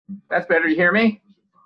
That's better. You hear me?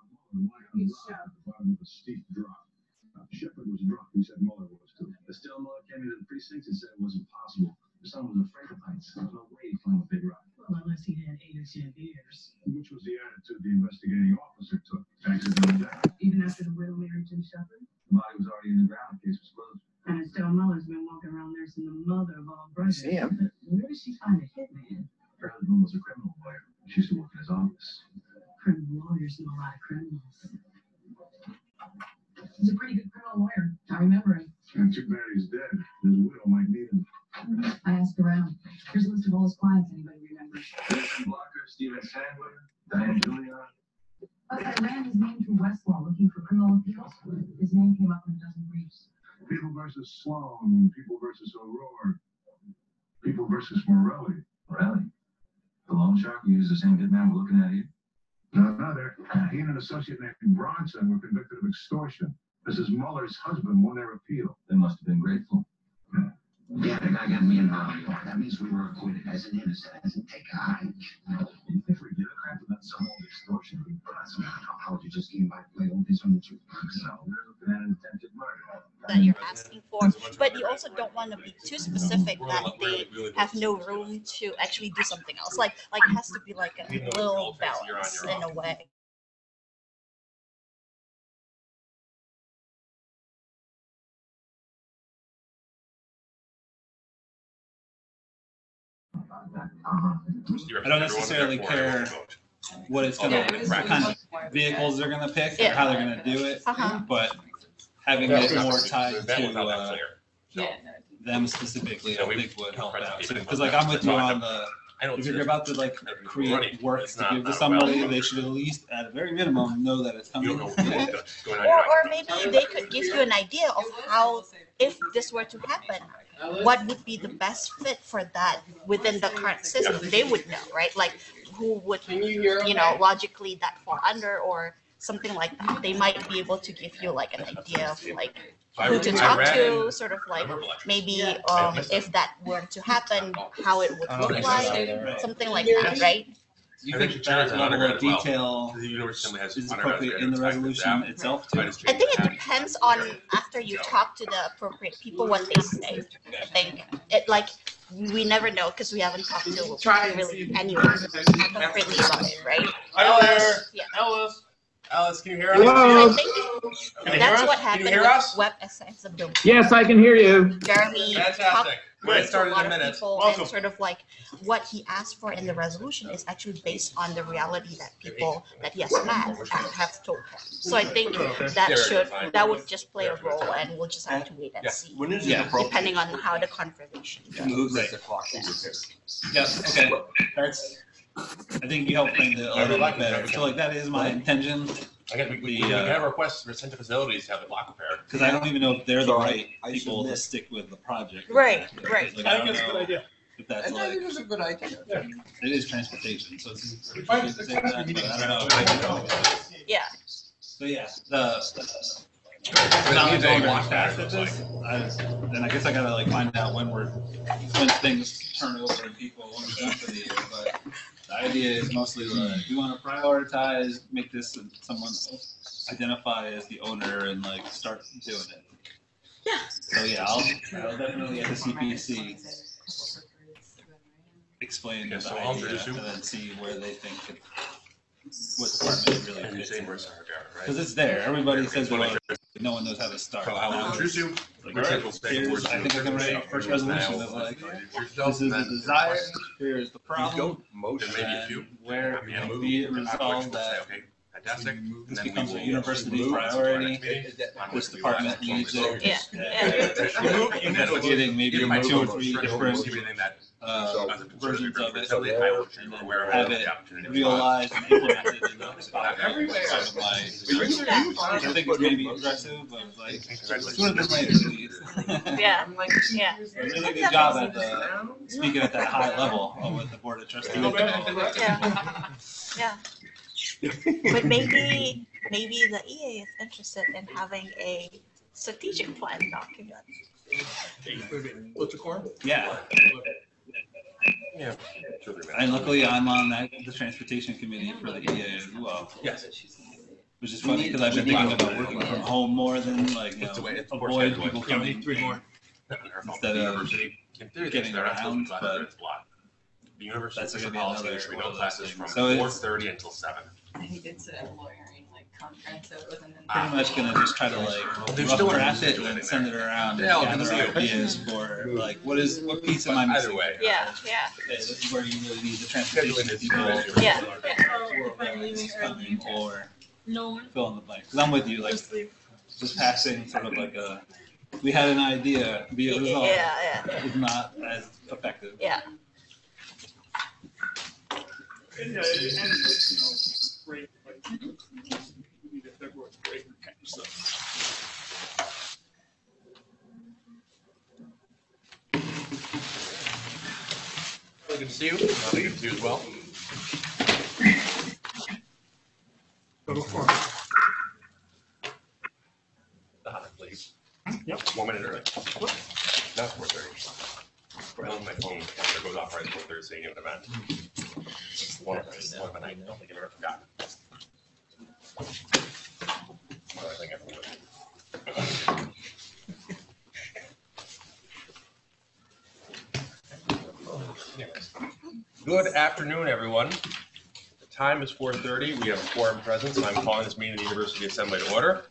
Shepard was drunk. He said Mueller was too. Estelle Mueller came into the precinct and said it was impossible. Her son was afraid of heights. There was no way he'd climb a big rock. Well, unless he had 8 or 10 years. Which was the attitude the investigating officer took. Accidental death. Even after the widow married Jim Shepard? The body was already in the ground. The case was closed. And Estelle Muller's been walking around nursing the mother of all brothers. See him. But where did she find a hitman? Her husband was a criminal lawyer. She used to work in his office. Criminal lawyers know a lot of criminals. He's a pretty good criminal lawyer. I remember him. And too bad he's dead. His widow might need him. I asked around. Here's a list of all his clients. Anybody remembers? Jason Blocker, Steven Sandler, Diane Julian. I ran his name through Westlaw looking for criminal appeals. His name came up in a dozen briefs. People versus Sloan. People versus O'Rourke. People versus Morelli. Morelli? The loan shark who used the same hitman we're looking at here? No, he and an associate named Bronson were convicted of extortion. Mrs. Muller's husband won their appeal. They must have been grateful. Yeah, the guy got me in Raleigh. That means we were acquitted as an innocent. As a take a hike. You think we give a crap about some old extortion? How would you just came by to play all this on the truth? No, we're looking at an attempted murder. That you're asking for, but you also don't want to be too specific that they have no room to actually do something else. Like it has to be like a little balance in a way. I don't necessarily care what it's gonna, what kind of vehicles they're gonna pick or how they're gonna do it, but having it more tied to them specifically, I think would help out. Because like I'm with you on the, if you're about to like create work to give to somebody, they should at least, at a very minimum, know that it's coming. Or maybe they could give you an idea of how, if this were to happen, what would be the best fit for that within the current system. They would know, right? Like who would, logically that fall under or something like that. They might be able to give you like an idea of like who to talk to, sort of like maybe if that were to happen, how it would look like, something like that, right? You think that level of detail is appropriate in the resolution itself too? I think it depends on after you talk to the appropriate people what they say. I think it like we never know because we haven't talked to really anyone concretely about it, right? Hi there. Yeah. Alice, can you hear us? Hello. I think that's what happened with Web Accessibility. Yes, I can hear you. Jeremy talked Great. to a Started lot in a of minute. people Welcome. and sort of like what he asked for in the resolution is actually based on the reality that people that he has met have told him. So I think that would just play a role and we'll just have to wait and see. Depending on how the conversation goes. Yes, okay. I think you helped bring the a little bit better. So like that is my intention. We have requests for center facilities to have the block repaired. Because I don't even know if they're the right people to stick with the project. Right. Like, I think it's a good idea. If that's I think it's a good idea. It is transportation, so it's I don't know. Yeah. So yeah, now I'm going very fast at this. Then I guess I gotta like find out when things turn over and people want to go for the year. But the idea is mostly like we want to prioritize, make this someone identify as the owner and like start doing it. Yeah. So yeah, I'll definitely at the CPC explain the idea and then see where they think what department it really fits in. Because it's there. Everybody says well, no one knows how to start. Like, here's, I think I can write a first resolution of like, this is the desire, here's the problem, and where it can be resolved that this becomes a university priority. This department needs it. And getting maybe 2 or 3 different versions of it, and then have it realized and implemented in the spot. I think it's maybe aggressive, but like sooner than later, please. Yeah. A really good job at speaking at that high level with the board of trustees. Yeah. But maybe the EA is interested in having a strategic plan document. What's the corn? Yeah. Yeah. 2 or 3 minutes. And luckily, I'm on the transportation committee for the EA as well. Yes. Which is funny because I've been thinking about working from home more than It's the way it's more avoid scheduled. people coming 3 more. instead of getting around. But the university that's is gonna be policy. another There should be one no of those classes things. from So it's 4:30 until 7. He did say a lawyering conference, so it wasn't. pretty much gonna just try to There's rough still draft it doing and it send it around Yeah, I'll and give gather it to you. ideas for what piece am I But missing? either way. Yeah. Okay, this is where you really need the transportation Scheduling is people. very Yeah. If I'm leaving early or fill in the blank. Because I'm with you, just passing sort of we had an idea, be a result, Yeah. is not as effective. Yeah. And it ends with, break, we need a February break kind of stuff. Really good to see you. Good to see you as well. Go to four. Please. Yep. 1 minute early. Not 4:30. I love my phone calendar goes off right at 4:30 saying you have an event. One of a night. I don't think I've ever forgotten. Well, I think everyone would. Anyways. Good afternoon, everyone. The time is 4:30. We have a quorum present, so I'm calling this meeting of the University Assembly to order.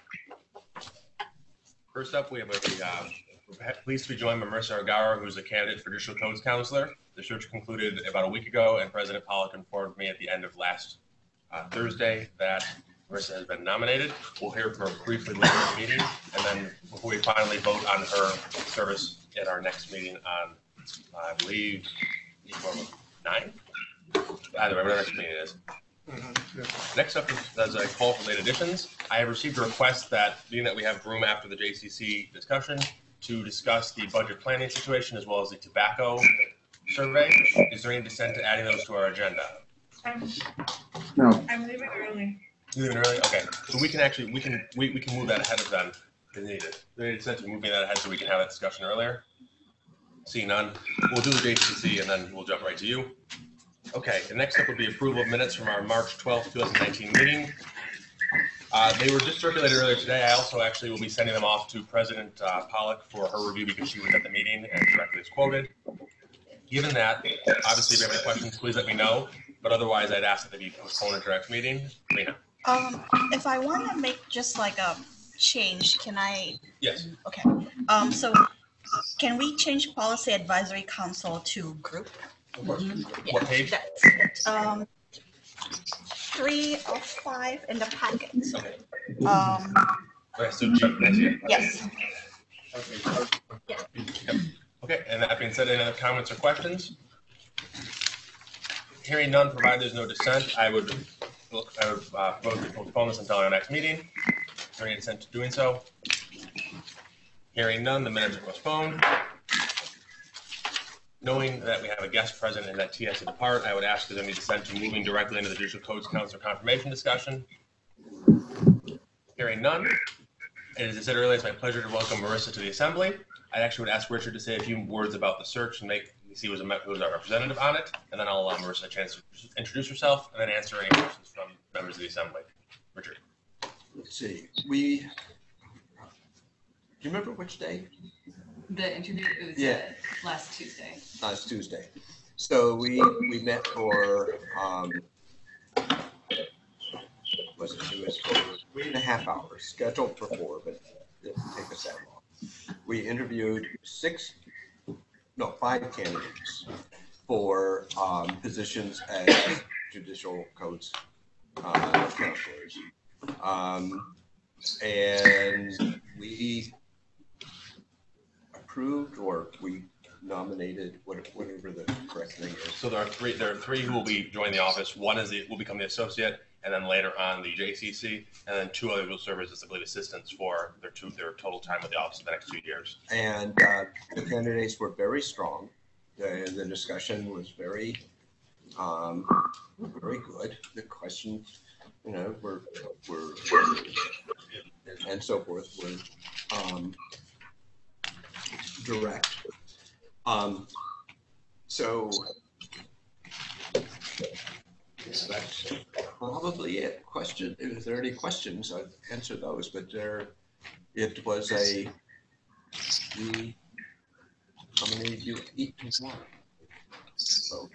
First up, we have we're pleased to be joined by Marissa Argara, who's a candidate for Judicial Codes Counselor. The search concluded about a week ago, and President Pollock informed me at the end of last Thursday that Marissa has been nominated. We'll hear from her briefly later in the meeting, and then before we finally vote on her service at our next meeting on, I believe, April 9th? Either way, whatever our next meeting is. Next up is a call for late additions. I have received a request that, being that we have room after the JCC discussion, to discuss the budget planning situation as well as the tobacco survey. Is there any dissent to adding those to our agenda? No. I'm leaving early. You leaving early? Okay, so we can actually, we can move that ahead of them if needed. They dissent to moving that ahead so we can have that discussion earlier. Seeing none, we'll do the JCC and then we'll jump right to you. Okay, and next up would be approval of minutes from our March 12th, 2019 meeting. They were just circulated earlier today. I also actually will be sending them off to President Pollock for her review because she was at the meeting and directly is quoted. Given that, obviously, if you have any questions, please let me know. But otherwise, I'd ask that they be postponed at our next meeting. Lena. If I want to make just a change, can I? Yes. Okay. So can we change policy advisory council to group? Of course. Yeah, What page? That's 3 of 5 in the packets. Okay. Okay, so G, next year. Yes. Okay, and that being said, any other comments or questions? Hearing none, provided there's no dissent, I would vote to postpone this until our next meeting. Is there any dissent to doing so? Hearing none, the minutes are postponed. Knowing that we have a guest present and that T has to depart, I would ask if there's any dissent to moving directly into the Judicial Codes Counselor confirmation discussion. Hearing none, and as I said earlier, it's my pleasure to welcome Marissa to the Assembly. I actually would ask Richard to say a few words about the search and see who's our representative on it, and then I'll allow Marissa a chance to introduce herself and then answer any questions from members of the Assembly. Richard. Let's see. Do you remember which day? The interview was last Tuesday. Last Tuesday. So we met for it was for 3.5 hours, scheduled for 4, but it didn't take us that long. We interviewed 5 candidates for positions as judicial codes counselors, and we approved, or we nominated, whatever the correct thing is. So there are three who will be joining the office. One will become the associate, and then later on the JCC, and then 2 others will serve as, I believe, assistants for their total time with the office in the next 2 years. And the candidates were very strong. The discussion was very good. The questions, were and so forth were direct. So probably it. Question, if there are any questions, I'd answer those, but it was how many of you eat tomorrow? So,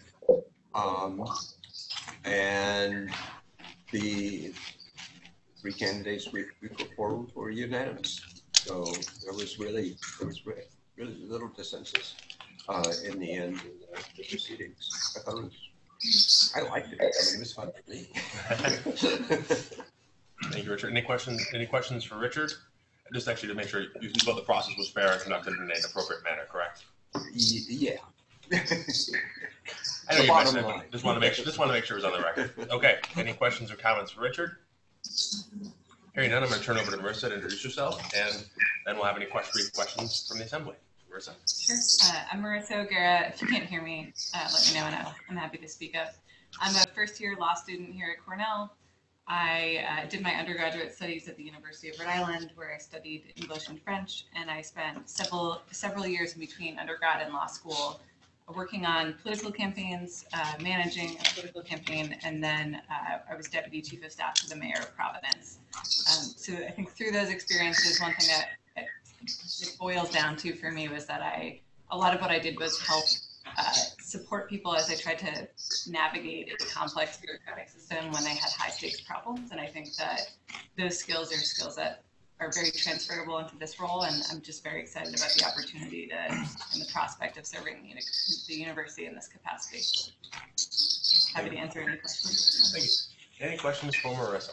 and the 3 candidates we put forward were unanimous. So there was really little dissensus in the end in the proceedings. I liked it. I mean, it was fun for me. Thank you, Richard. Any questions for Richard? Just actually to make sure you thought the process was fair and conducted in an appropriate manner, correct? Yeah. I know you mentioned it, but just want to make sure it was on the record. Okay. Any questions or comments for Richard? Hearing none, I'm going to turn over to Marissa to introduce yourself, and then we'll have any brief questions from the assembly. Marissa. Sure. I'm Marissa O'Gara. If you can't hear me, let me know, and I'm happy to speak up. I'm a first-year law student here at Cornell. I did my undergraduate studies at the University of Rhode Island, where I studied English and French, and I spent several years in between undergrad and law school working on political campaigns, managing a political campaign, and then I was deputy chief of staff to the mayor of Providence. So I think through those experiences, one thing that it boils down to for me was that a lot of what I did was help support people as they tried to navigate a complex bureaucratic system when they had high stakes problems. And I think that those skills are skills that are very transferable into this role. And I'm just very excited about the opportunity and the prospect of serving the university in this capacity. Happy to answer any questions. Thank you. Any questions for Marissa?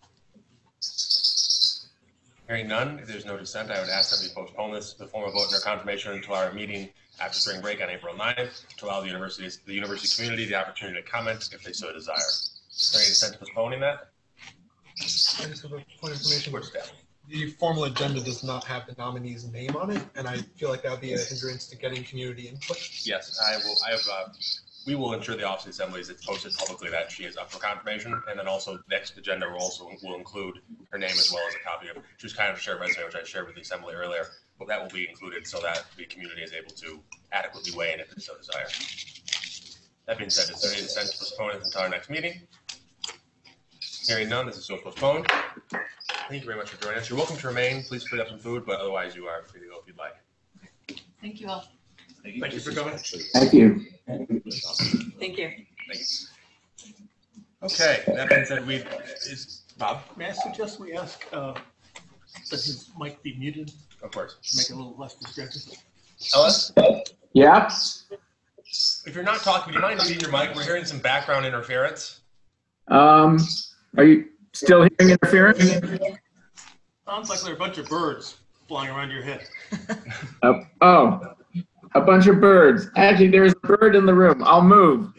Hearing none, if there's no dissent, I would ask that we postpone the formal vote and their confirmation until our meeting after spring break on April 9th to allow the university community the opportunity to comment if they so desire. Is there any dissent to postponing that? I just have a point of information. The formal agenda does not have the nominee's name on it, and I feel like that would be a hindrance to getting community input. Yes, we will ensure the Office of Assemblies it's posted publicly that she is up for confirmation, and then also next agenda will include her name as well as a copy of she was kind of shared resume, which I shared with the Assembly earlier. But that will be included so that the community is able to adequately weigh in if they so desire. That being said, is there any dissent to postpone it until our next meeting? Hearing none, this is so postponed. Thank you very much for joining us. You're welcome to remain. Please pick up some food, but otherwise you are free to go if you'd like. Thank you all. Thank you for coming. Thank you. Thank you. Thank you. Okay, that being said, Bob? May I suggest we ask that his mic be muted? Of course. To make it a little less distracting. Ellis? Yeah. If you're not talking, do you mind muting your mic? We're hearing some background interference. Are you still hearing interference? Sounds like there are a bunch of birds flying around your head. Oh, a bunch of birds. Actually, there's a bird in the room. I'll move.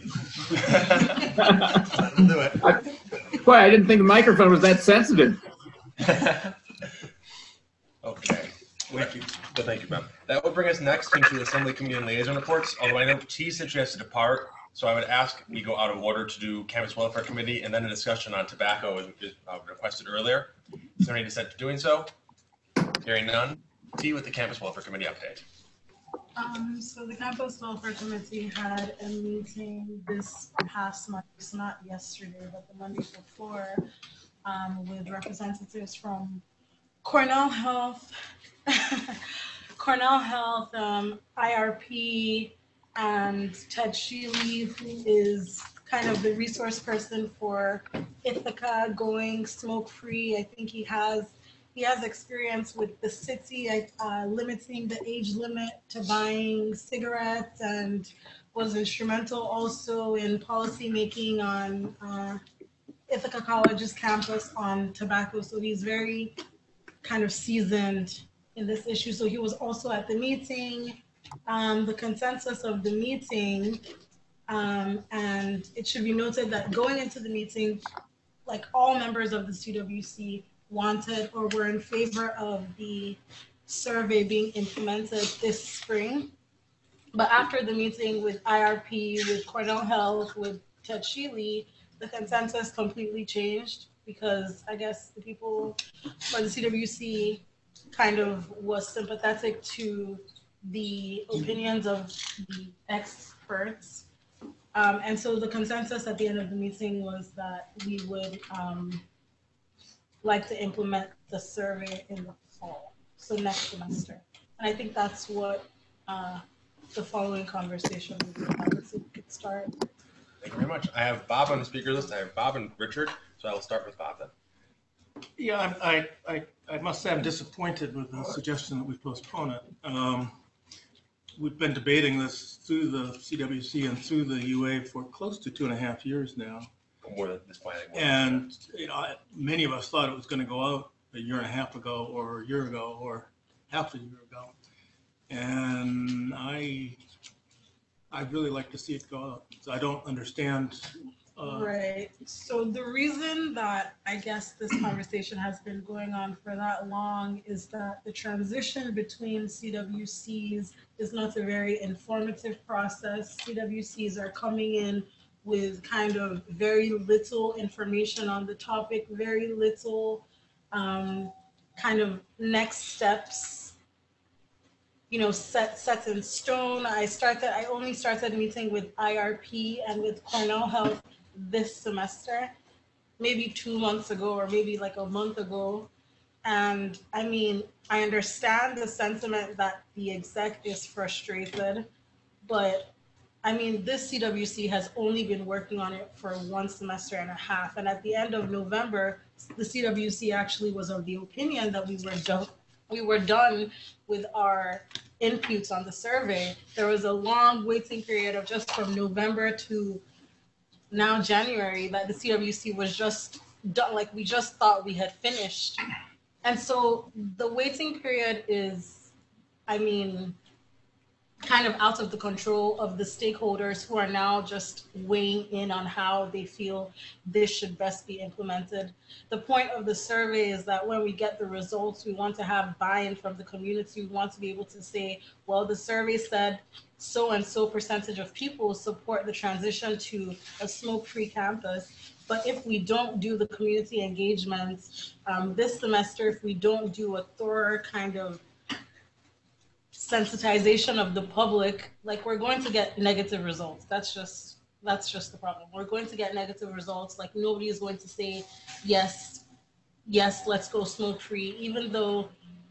Let him do it. Boy, I didn't think the microphone was that sensitive. Okay. Thank you. Well, thank you, Bob. That will bring us next into Assembly Committee and Liaison Reports. Although I know T said she has to depart, so I would ask we go out of order to do Campus Welfare Committee and then a discussion on tobacco is requested earlier. Is there any dissent to doing so? Hearing none. T with the Campus Welfare Committee update. So the Campus Welfare Committee had a meeting this past Monday, so not yesterday, but the Monday before, with representatives from Cornell Health, IRP, and Ted Sheely, who is kind of the resource person for Ithaca going smoke-free. I think he has experience with the city limiting the age limit to buying cigarettes, and was instrumental also in policy making on Ithaca College's campus on tobacco. So he's very kind of seasoned in this issue. So he was also at the meeting. The consensus of the meeting, and it should be noted that going into the meeting, like all members of the CWC wanted or were in favor of the survey being implemented this spring. But after the meeting with IRP, with Cornell Health, with Ted Sheely, the consensus completely changed, because I guess the people for the CWC kind of was sympathetic to the opinions of the experts And so the consensus at the end of the meeting was that we would like to implement the survey in the fall, so next semester. And I think that's what the following conversation would be about, so we could start. Thank you very much. I have Bob on the speaker list. I have Bob and Richard, so I will start with Bob then. Yeah, I must say I'm disappointed with the suggestion that we postpone it. We've been debating this through the CWC and through the UA for close to 2.5 years now. More than this planning. And many of us thought it was going to go out a year and a half ago, or a year ago, or half a year ago. And I'd really like to see it go out. So I don't understand. Right. So the reason that I guess this conversation has been going on for that long is that the transition between CWCs is not a very informative process. CWCs are coming in with kind of very little information on the topic, very little kind of next steps, set in stone. I only started meeting with IRP and with Cornell Health this semester, maybe 2 months ago or maybe like a month ago. And I mean, I understand the sentiment that the exec is frustrated, but I mean, this CWC has only been working on it for 1.5 semesters. And at the end of November, the CWC actually was of the opinion that we were done with our inputs on the survey. There was a long waiting period of just from November to now January that the CWC was just done, like we just thought we had finished. And so the waiting period is, I mean, kind of out of the control of the stakeholders who are now just weighing in on how they feel this should best be implemented. The point of the survey is that when we get the results, we want to have buy-in from the community. We want to be able to say, well, the survey said so and so percentage of people support the transition to a smoke-free campus. But if we don't do the community engagement this semester, if we don't do a thorough kind of sensitization of the public, like we're going to get negative results. That's just the problem. We're going to get negative results. Like nobody is going to say, yes, let's go smoke free, even though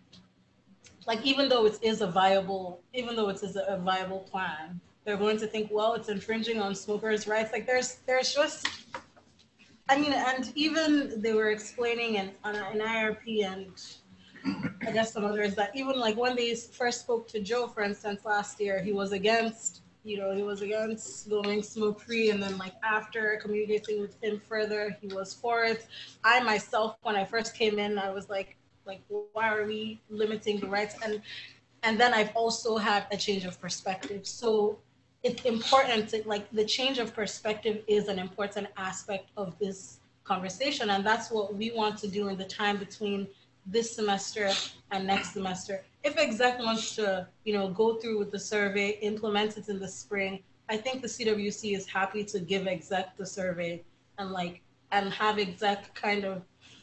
it is a viable plan. They're going to think, well, it's infringing on smokers' rights. Like there's just, I mean, and even they were explaining in IRP and I guess some others that even like when they first spoke to Joe, for instance, last year, he was against going smoke free. And then like after communicating with him further, he was for it. I myself, when I first came in, I was like, why are we limiting the rights? And then I've also had a change of perspective. So it's important to, like, the change of perspective is an important aspect of this conversation. And that's what we want to do in the time between this semester and next semester. If exec wants to, go through with the survey, implement it in the spring, I think the CWC is happy to give exec the survey and have exec kind of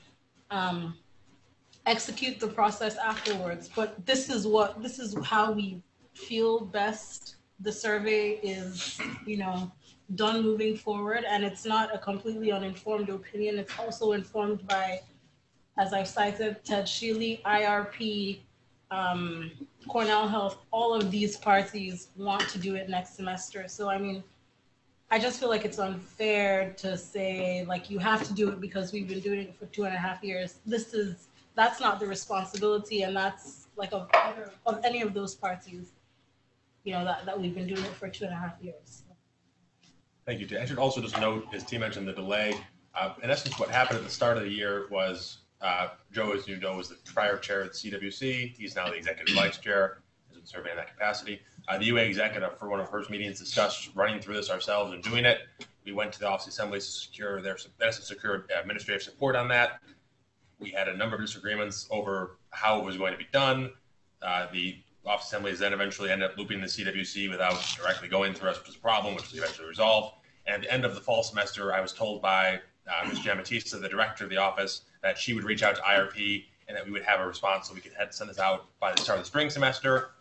execute the process afterwards. But this is how we feel best. The survey is, done moving forward, and it's not a completely uninformed opinion. It's also informed by, as I've cited, Ted Shealy, IRP, Cornell Health. All of these parties want to do it next semester. So, I mean, I just feel like it's unfair to say, like, you have to do it because we've been doing it for 2.5 years. That's not the responsibility, and that's like of any of those parties, that we've been doing it for 2.5 years. Thank you. I should also just note, as T mentioned, the delay. In essence, what happened at the start of the year was Joe, as you know, was the prior chair of the CWC. He's now the executive vice chair, has been serving in that capacity. The UA executive, for one of her first meetings, discussed running through this ourselves and doing it. We went to the Office of Assembly to secure administrative support on that. We had a number of disagreements over how it was going to be done. The Office of Assemblies then eventually ended up looping the CWC without directly going through us, which was a problem, which was eventually resolved. And at the end of the fall semester, I was told by Ms. Giambattista, the director of the office, that she would reach out to IRP and that we would have a response so we could send this out by the start of the spring semester.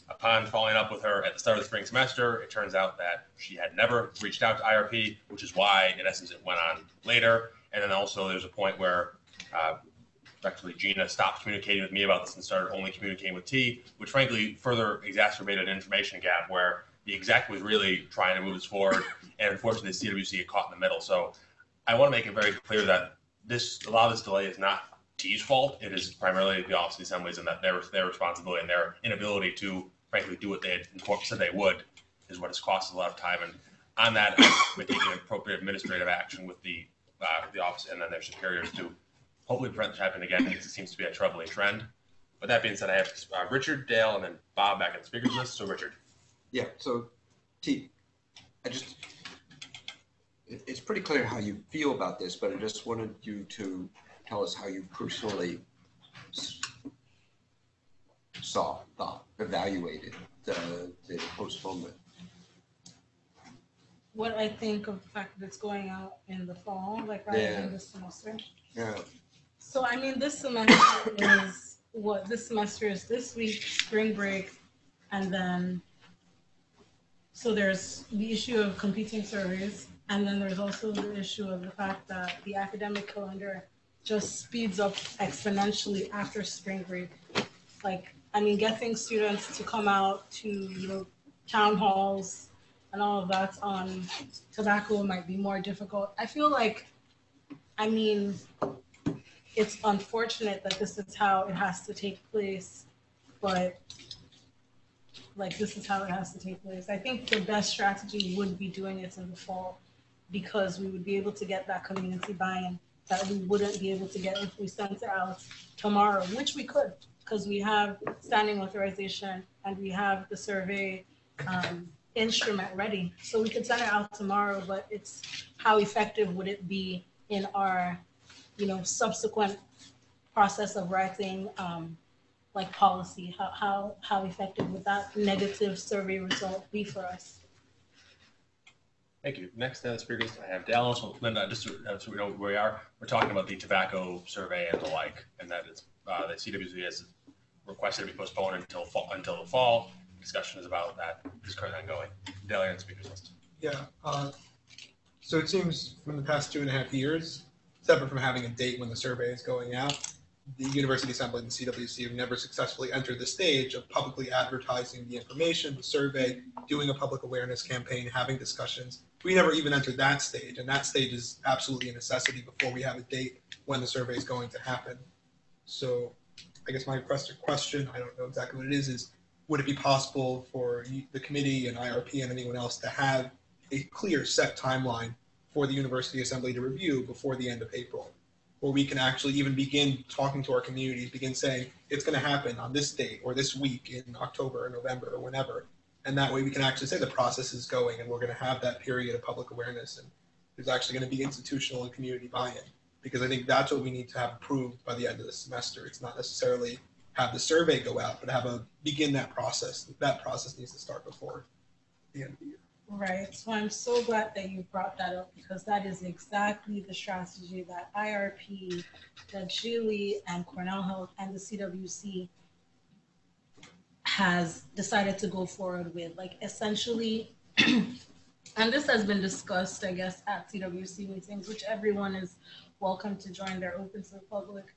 Upon following up with her at the start of the spring semester, it turns out that she had never reached out to IRP, which is why, in essence, it went on later. And then also there's a point where effectively Gina stopped communicating with me about this and started only communicating with T, which frankly further exacerbated an information gap where the exec was really trying to move this forward, and unfortunately the CWC got caught in the middle. So I want to make it very clear that a lot of this delay is not T's fault. It is primarily the Office of the Assemblies, and that their responsibility and their inability to frankly do what they had said they would is what has cost a lot of time. And on that, we're taking appropriate administrative action with the office and then their superiors to hopefully prevent this happening again, because it seems to be a troubling trend. With that being said, I have Richard, Dale, and then Bob back at the speakers list. So Richard. Yeah, so T, it's pretty clear how you feel about this, but I just wanted you to tell us how you personally evaluated the postponement. What I think of the fact that it's going out in the fall, like rather than this semester. Yeah. So I mean, this semester is what? This semester is this week, spring break, and then so there's the issue of competing surveys, and then there's also the issue of the fact that the academic calendar just speeds up exponentially after spring break. Like, I mean, getting students to come out to, town halls and all of that on tobacco might be more difficult. I feel like, I mean, it's unfortunate that this is how it has to take place, but like, this is how it has to take place. I think the best strategy would be doing it in the fall, because we would be able to get that community buy-in that we wouldn't be able to get if we sent it out tomorrow, which we could, because we have standing authorization and we have the survey instrument ready. So we could send it out tomorrow, but it's how effective would it be in our, subsequent process of writing like policy? How effective would that negative survey result be for us? Thank you. Next speakers, I have Dallas. Linda, just so we know where we are, we're talking about the tobacco survey and the like, and that is the CWC has requested to be postponed until the fall. Discussion is about that is currently ongoing. Dale, you're on the speakers list. Yeah. So it seems from the past 2.5 years, separate from having a date when the survey is going out, the University Assembly and the CWC have never successfully entered the stage of publicly advertising the information, the survey, doing a public awareness campaign, having discussions. We never even entered that stage, and that stage is absolutely a necessity before we have a date when the survey is going to happen. So I guess my question, I don't know exactly what it is would it be possible for the committee and IRP and anyone else to have a clear set timeline for the University Assembly to review before the end of April, where we can actually even begin talking to our communities, begin saying it's going to happen on this date or this week in October or November or whenever. And that way we can actually say the process is going and we're going to have that period of public awareness and there's actually going to be institutional and community buy-in. Because I think that's what we need to have approved by the end of the semester. It's not necessarily have the survey go out, but begin that process. That process needs to start before the end of the year. Right. So I'm so glad that you brought that up, because that is exactly the strategy that IRP, that Julie and Cornell Health and the CWC has decided to go forward with. Like, essentially, and this has been discussed, I guess, at CWC meetings, which everyone is welcome to join. They're open to the public.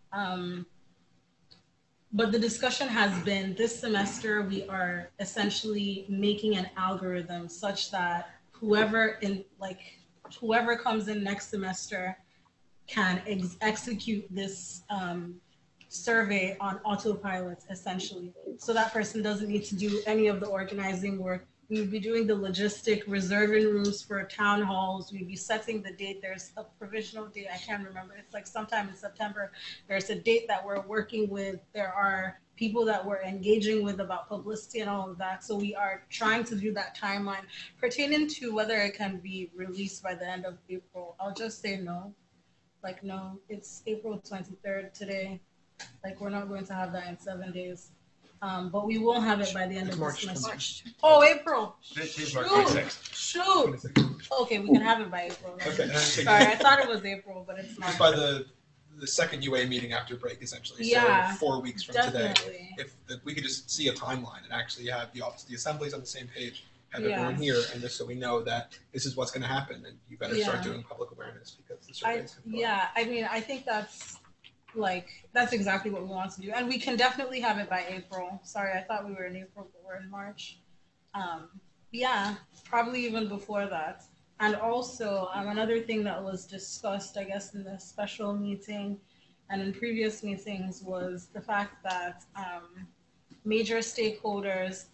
But the discussion has been, this semester, we are essentially making an algorithm such that whoever comes in next semester can execute this survey on autopilot, essentially. So that person doesn't need to do any of the organizing work. We would be doing the logistic, reserving rooms for town halls. We'd be setting the date. There's a provisional date. I can't remember. It's like sometime in September. There's a date that we're working with. There are people that we're engaging with about publicity and all of that. So we are trying to do that timeline pertaining to whether it can be released by the end of April. I'll just say no. Like, no, it's April 23rd today. Like, we're not going to have that in 7 days. But we will have it by the end of the semester. Oh, April. Today's March 26th. Shoot. Okay, we can have it by April. Then. Okay. Sorry, I thought it was April, but it's not. By the the second UA meeting after break, essentially. Yeah, so 4 weeks from definitely. today. If we could just see a timeline and actually have the office, the assemblies on the same page, have Yeah. everyone here, and just so we know that this is what's going to happen, and you better start doing public awareness because the surveys. Yeah, I mean, I think that's exactly what we want to do, and we can definitely have it by April. Sorry, I thought we were in April, but we're in March. Yeah, probably even before that. And also, another thing that was discussed, I guess, in the special meeting and in previous meetings was the fact that major stakeholders,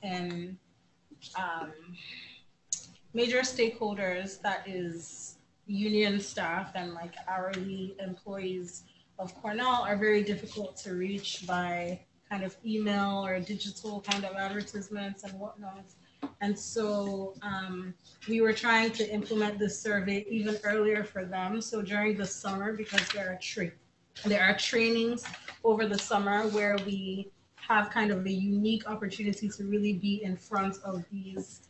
that is union staff and like hourly employees of Cornell, are very difficult to reach by kind of email or digital kind of advertisements and whatnot. And so we were trying to implement this survey even earlier for them. So during the summer, because there are trainings over the summer where we have kind of a unique opportunity to really be in front of these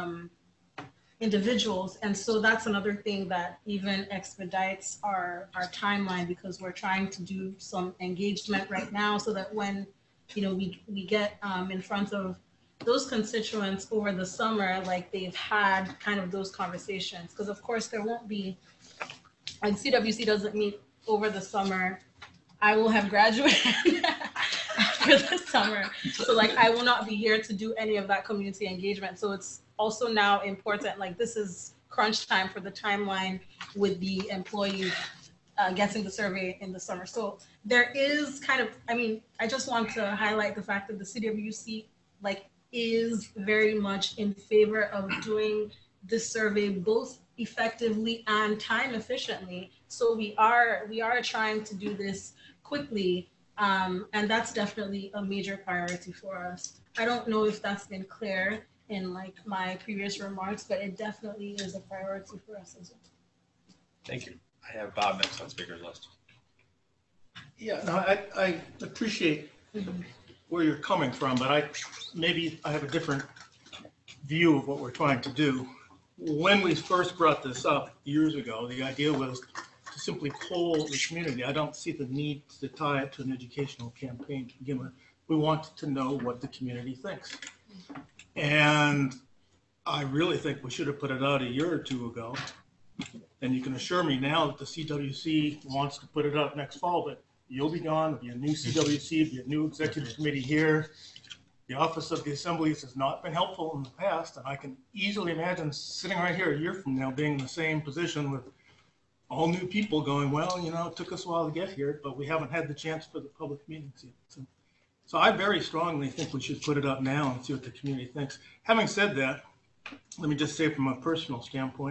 individuals. And so that's another thing that even expedites our timeline, because we're trying to do some engagement right now so that when we get in front of those constituents over the summer, like they've had kind of those conversations. Because of course there won't be, like CWC doesn't meet over the summer. I will have graduated after the summer. So like I will not be here to do any of that community engagement. So it's also now important, like this is crunch time for the timeline with the employees getting the survey in the summer. So there is kind of, I just want to highlight the fact that the CWC is very much in favor of doing this survey both effectively and time efficiently. So we are trying to do this quickly, and that's definitely a major priority for us. I don't know if that's been clear in my previous remarks, but it definitely is a priority for us as well. Thank you. I have Bob next on speaker's list. Yeah, no, I appreciate where you're coming from, but I have a different view of what we're trying to do. When we first brought this up years ago, the idea was to simply poll the community. I don't see the need to tie it to an educational campaign to begin with. We want to know what the community thinks. And I really think we should have put it out a year or two ago. And you can assure me now that the CWC wants to put it up next fall, but you'll be gone, there'll be a new CWC, there'll be a new executive committee here. The Office of the Assemblies has not been helpful in the past, and I can easily imagine sitting right here a year from now being in the same position with all new people going, well, it took us a while to get here, but we haven't had the chance for the public meetings yet. So I very strongly think we should put it up now and see what the community thinks. Having said that, let me just say from a personal standpoint,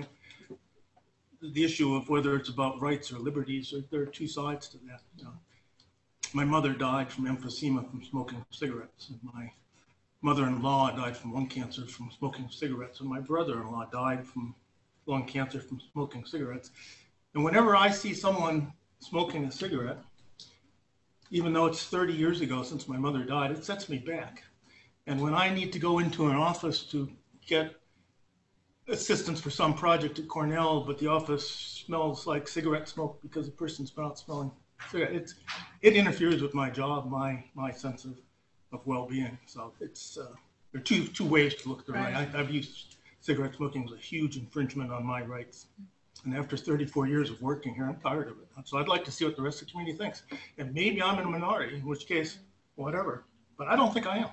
the issue of whether it's about rights or liberties, there are two sides to that. My mother died from emphysema from smoking cigarettes, and my mother-in-law died from lung cancer from smoking cigarettes, and my brother-in-law died from lung cancer from smoking cigarettes. And whenever I see someone smoking a cigarette, even though it's 30 years ago since my mother died, it sets me back. And when I need to go into an office to get assistance for some project at Cornell, but the office smells like cigarette smoke because the person's not smelling cigarette, it interferes with my job, my sense of well-being. So it's there are two ways to look at the right. I've used cigarette smoking as a huge infringement on my rights. And after 34 years of working here, I'm tired of it. So I'd like to see what the rest of the community thinks. And maybe I'm in a minority, in which case, whatever. But I don't think I am.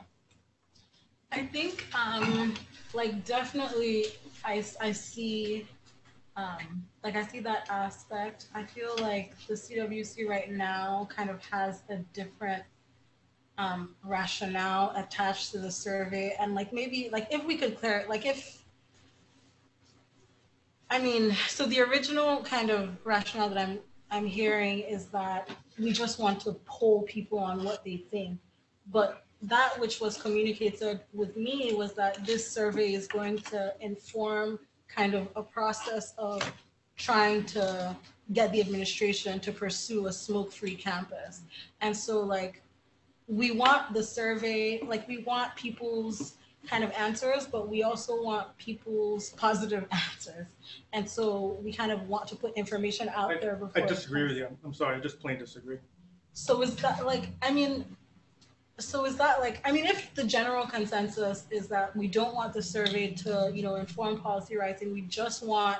I think, definitely, I see, I see that aspect. I feel like the CWC right now kind of has a different rationale attached to the survey. And maybe, if we could clear it, so the original kind of rationale that I'm hearing is that we just want to poll people on what they think. But that which was communicated with me was that this survey is going to inform kind of a process of trying to get the administration to pursue a smoke-free campus. And so we want the survey, we want people's kind of answers, but we also want people's positive answers. And so we kind of want to put information out there before. I disagree with you. I'm sorry, I just plain disagree. So is that like, I mean, if the general consensus is that we don't want the survey to, inform policy writing, we just want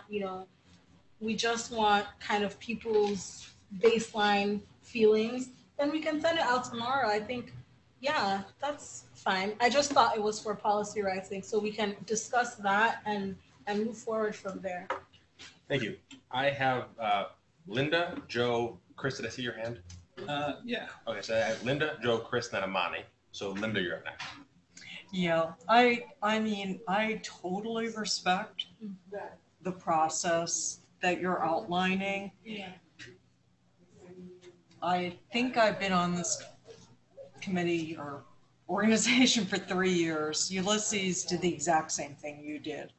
kind of people's baseline feelings, then we can send it out tomorrow. I think, yeah, that's fine. I just thought it was for policy writing, so we can discuss that and move forward from there. Thank you. I have Linda, Joe, Chris, did I see your hand? Yeah. Okay, so I have Linda, Joe, Chris, and then Amani. So Linda, you're up next. Yeah, I mean, I totally respect the process that you're outlining. Yeah. I think I've been on this committee or organization for 3 years. Ulysses did the exact same thing you did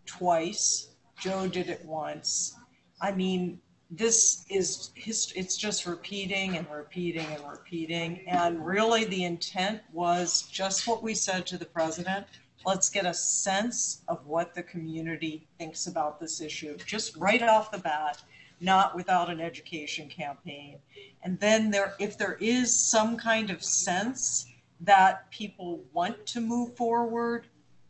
twice. Joe did it once. I mean, this is it's just repeating and repeating and repeating. And really the intent was just what we said to the president. Let's get a sense of what the community thinks about this issue, just right off the bat, not without an education campaign. And then if there is some kind of sense that people want to move forward,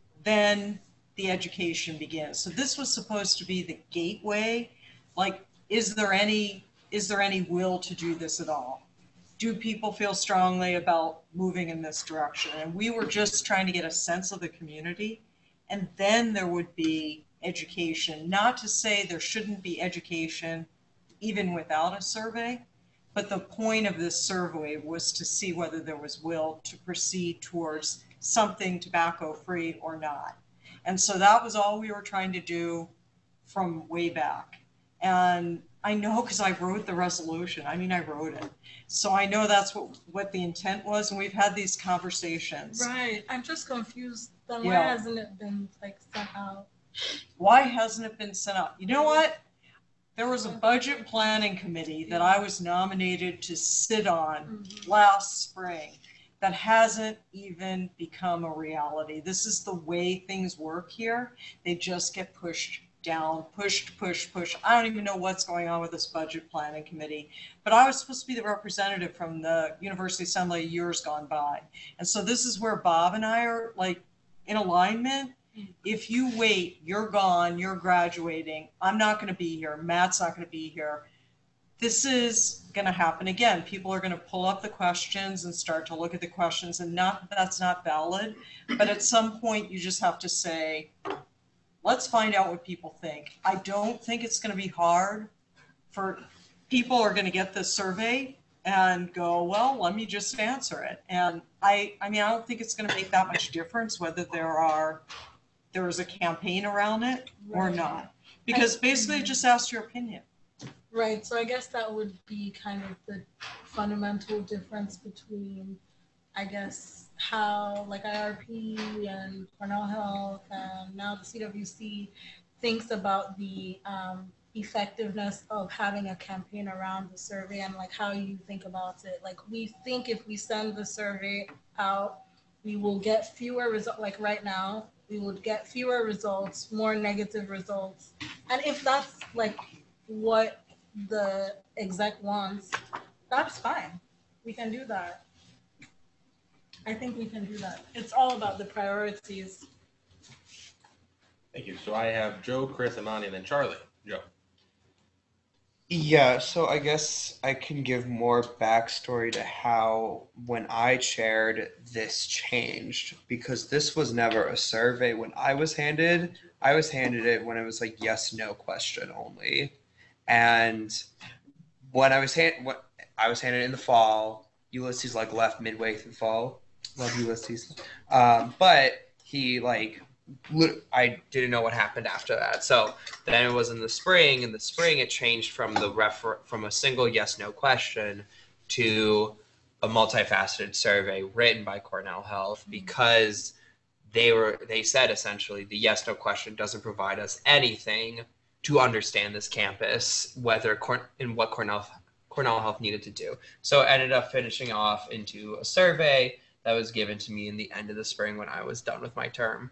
then the education begins. So this was supposed to be the gateway. Like, is there any will to do this at all? Do people feel strongly about moving in this direction? And we were just trying to get a sense of the community. And then there would be education. Not to say there shouldn't be education even without a survey, but the point of this survey was to see whether there was will to proceed towards something tobacco-free or not. And so that was all we were trying to do from way back. And I know because I wrote the resolution. I mean, I wrote it. So I know that's what the intent was, and we've had these conversations. Right. I'm just confused. Then Yeah. why hasn't it been sent out? Why hasn't it been sent out? You know what? There was a budget planning committee that I was nominated to sit on last spring that hasn't even become a reality. This is the way things work here. They just get pushed down, push. I don't even know what's going on with this budget planning committee, but I was supposed to be the representative from the University Assembly years gone by. And so this is where Bob and I are like in alignment. If you wait, you're gone, you're graduating, I'm not going to be here, Matt's not going to be here. This is going to happen again. People are going to pull up the questions and start to look at the questions, and not that that's not valid, but at some point you just have to say, let's find out what people think. I don't think it's going to be hard for people are going to get this survey and go, well, let me just answer it. And I mean, I don't think it's going to make that much difference whether there is a campaign around it or not, because basically it just asks your opinion. Right. So I guess that would be kind of the fundamental difference between, I guess, how like IRP and Cornell Health and now the CWC thinks about the effectiveness of having a campaign around the survey, and like how you think about it. Like, we think if we send the survey out, we will get fewer results. Like right now, we would get fewer results, more negative results. And if that's like what the exec wants, that's fine. We can do that. I think we can do that. It's all about the priorities. Thank you. So I have Joe, Chris, Amani, and then Charlie. Joe. Yeah, so I guess I can give more backstory to how when I chaired, this changed, because this was never a survey. When I was handed it when it was like yes, no question only. And when I was handed it in the fall, Ulysses like left midway through the fall. Love Ulysses. But he I didn't know what happened after that. So then it was in the spring. In the spring, it changed from from a single yes/no question to a multifaceted survey written by Cornell Health, because they said essentially the yes/no question doesn't provide us anything to understand this campus, what Cornell Health needed to do. So it ended up finishing off into a survey that was given to me in the end of the spring when I was done with my term.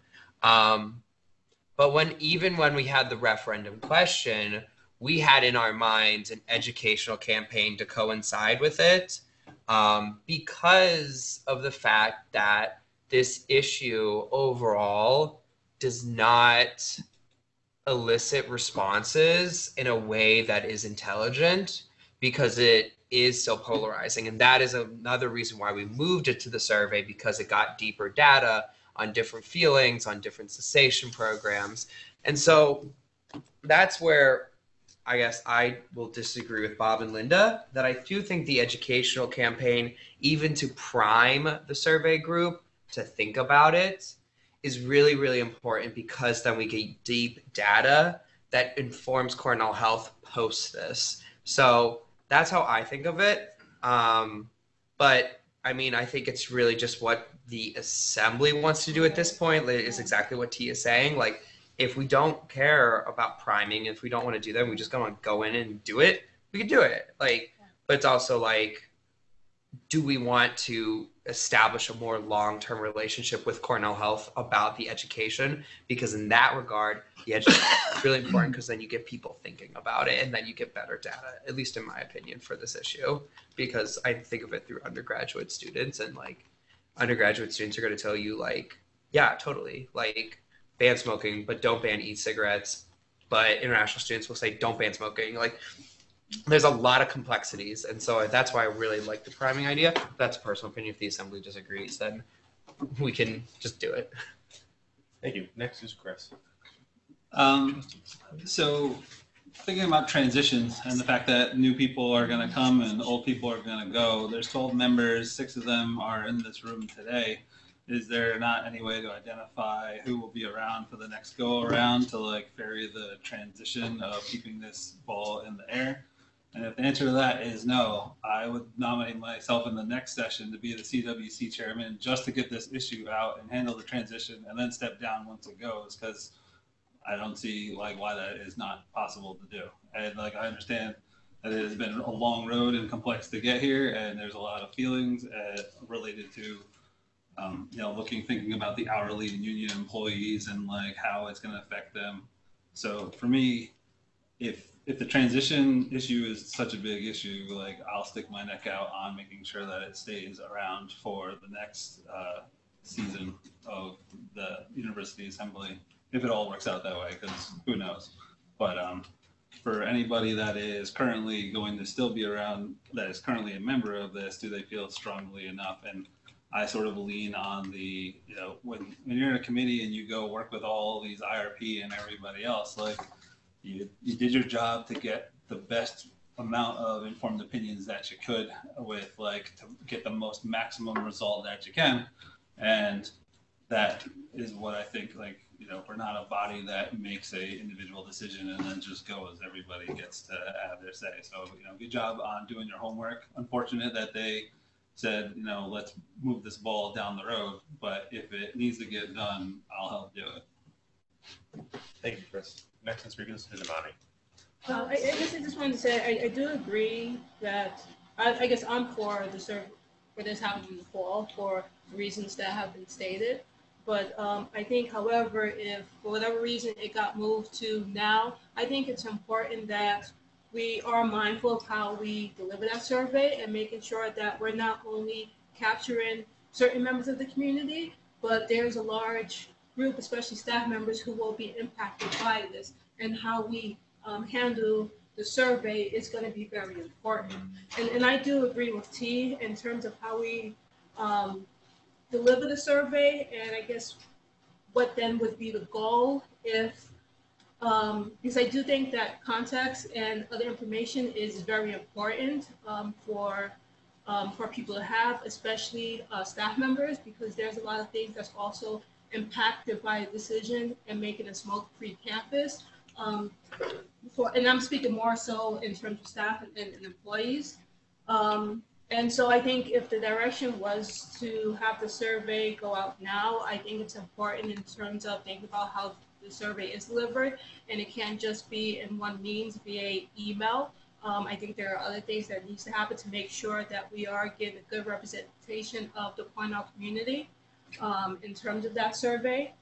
But even when we had the referendum question, we had in our minds an educational campaign to coincide with it, because of the fact that this issue overall does not elicit responses in a way that is intelligent, because it is so polarizing. And that is another reason why we moved it to the survey, because it got deeper data on different feelings, on different cessation programs. And so that's where I guess I will disagree with Bob and Linda, that I do think the educational campaign, even to prime the survey group to think about it, is really, really important, because then we get deep data that informs Cornell Health post this. So that's how I think of it. But I mean, I think it's really just what the assembly wants to do at this point is exactly what T is saying. Like, if we don't care about priming, if we don't want to do that, we just want to go in and do it, we can do it. Like, but it's also like, do we want to establish a more long-term relationship with Cornell Health about the education? Because in that regard, the education is really important, because then you get people thinking about it, and then you get better data, at least in my opinion, for this issue. Because I think of it through undergraduate students, and like undergraduate students are going to tell you like, yeah, totally, like ban smoking, but don't ban e-cigarettes. But international students will say don't ban smoking. Like, there's a lot of complexities, and so that's why I really like the priming idea. That's a personal opinion. If the assembly disagrees, then we can just do it. Thank you. Next is Chris. So thinking about transitions and the fact that new people are going to come and old people are going to go, there's 12 members, 6 of them are in this room today. Is there not any way to identify who will be around for the next go around to like ferry the transition of keeping this ball in the air? And if the answer to that is no, I would nominate myself in the next session to be the CWC chairman, just to get this issue out and handle the transition, and then step down once it goes, because I don't see like why that is not possible to do. And like, I understand that it has been a long road and complex to get here, and there's a lot of feelings related to thinking about the hourly and union employees and like how it's going to affect them. So for me, if the transition issue is such a big issue, like I'll stick my neck out on making sure that it stays around for the next season of the University Assembly, if it all works out that way, because who knows. But for anybody that is currently going to still be around, that is currently a member of this, do they feel strongly enough? And I sort of lean on the, when you're in a committee and you go work with all these IRP and everybody else, like you did your job to get the best amount of informed opinions that you could, with like to get the most maximum result that you can. And that is what I think, like, we're not a body that makes a individual decision and then just goes, everybody gets to have their say. So, good job on doing your homework. Unfortunate that they said, let's move this ball down the road, but if it needs to get done, I'll help do it. Thank you, Chris. Next on speakers is Imani. I guess I just wanted to say I do agree that I guess I'm for this happening in the fall for reasons that have been stated. But I think, however, if for whatever reason it got moved to now, I think it's important that we are mindful of how we deliver that survey and making sure that we're not only capturing certain members of the community, but there's a large group, especially staff members, who will be impacted by this, and how we handle the survey is going to be very important. And I do agree with T in terms of how we deliver the survey, and I guess what then would be the goal if, because I do think that context and other information is very important for people to have, especially staff members, because there's a lot of things that's also impacted by a decision and making a smoke-free campus. And I'm speaking more so in terms of staff and employees. And so I think if the direction was to have the survey go out now, I think it's important in terms of thinking about how the survey is delivered, and it can't just be in one means via email. I think there are other things that needs to happen to make sure that we are giving good representation of the Cornell community in terms of that survey.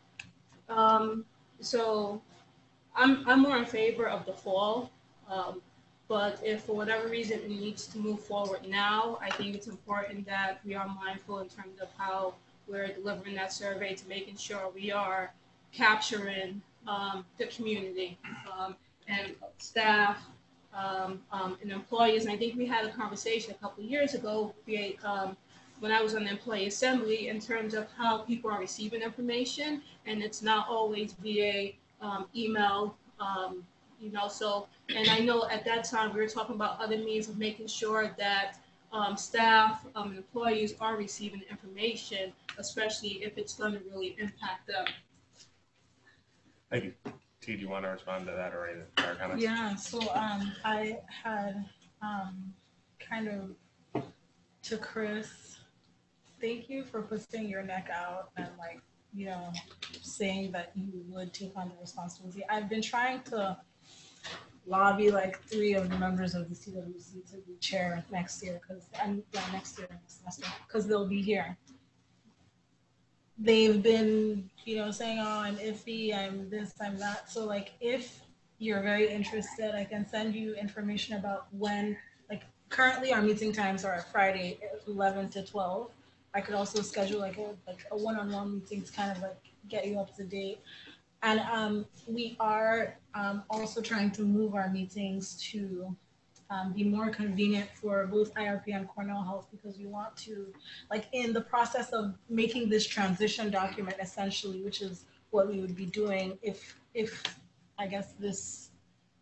So I'm more in favor of the fall, but if for whatever reason it needs to move forward now, I think it's important that we are mindful in terms of how we're delivering that survey to making sure we are capturing the community and staff and employees. And I think we had a conversation a couple of years ago when I was on the employee assembly in terms of how people are receiving information, and it's not always via email. So, and I know at that time we were talking about other means of making sure that staff and employees are receiving information, especially if it's going to really impact them. Thank you. T, do you want to respond to that or any other comments? Yeah, so I had kind of to Chris, thank you for putting your neck out and like, you know, saying that you would take on the responsibility. I've been trying to lobby like 3 of the members of the CWC to be chair next year next semester, because they'll be here. They've been, you know, saying, oh, I'm iffy, I'm this, I'm that. So like, if you're very interested, I can send you information about when, like currently our meeting times are Friday, 11 to 12. I could also schedule like a one-on-one meeting to kind of like get you up to date. And we are also trying to move our meetings to be more convenient for both IRP and Cornell Health, because we want to, like in the process of making this transition document essentially, which is what we would be doing if I guess this,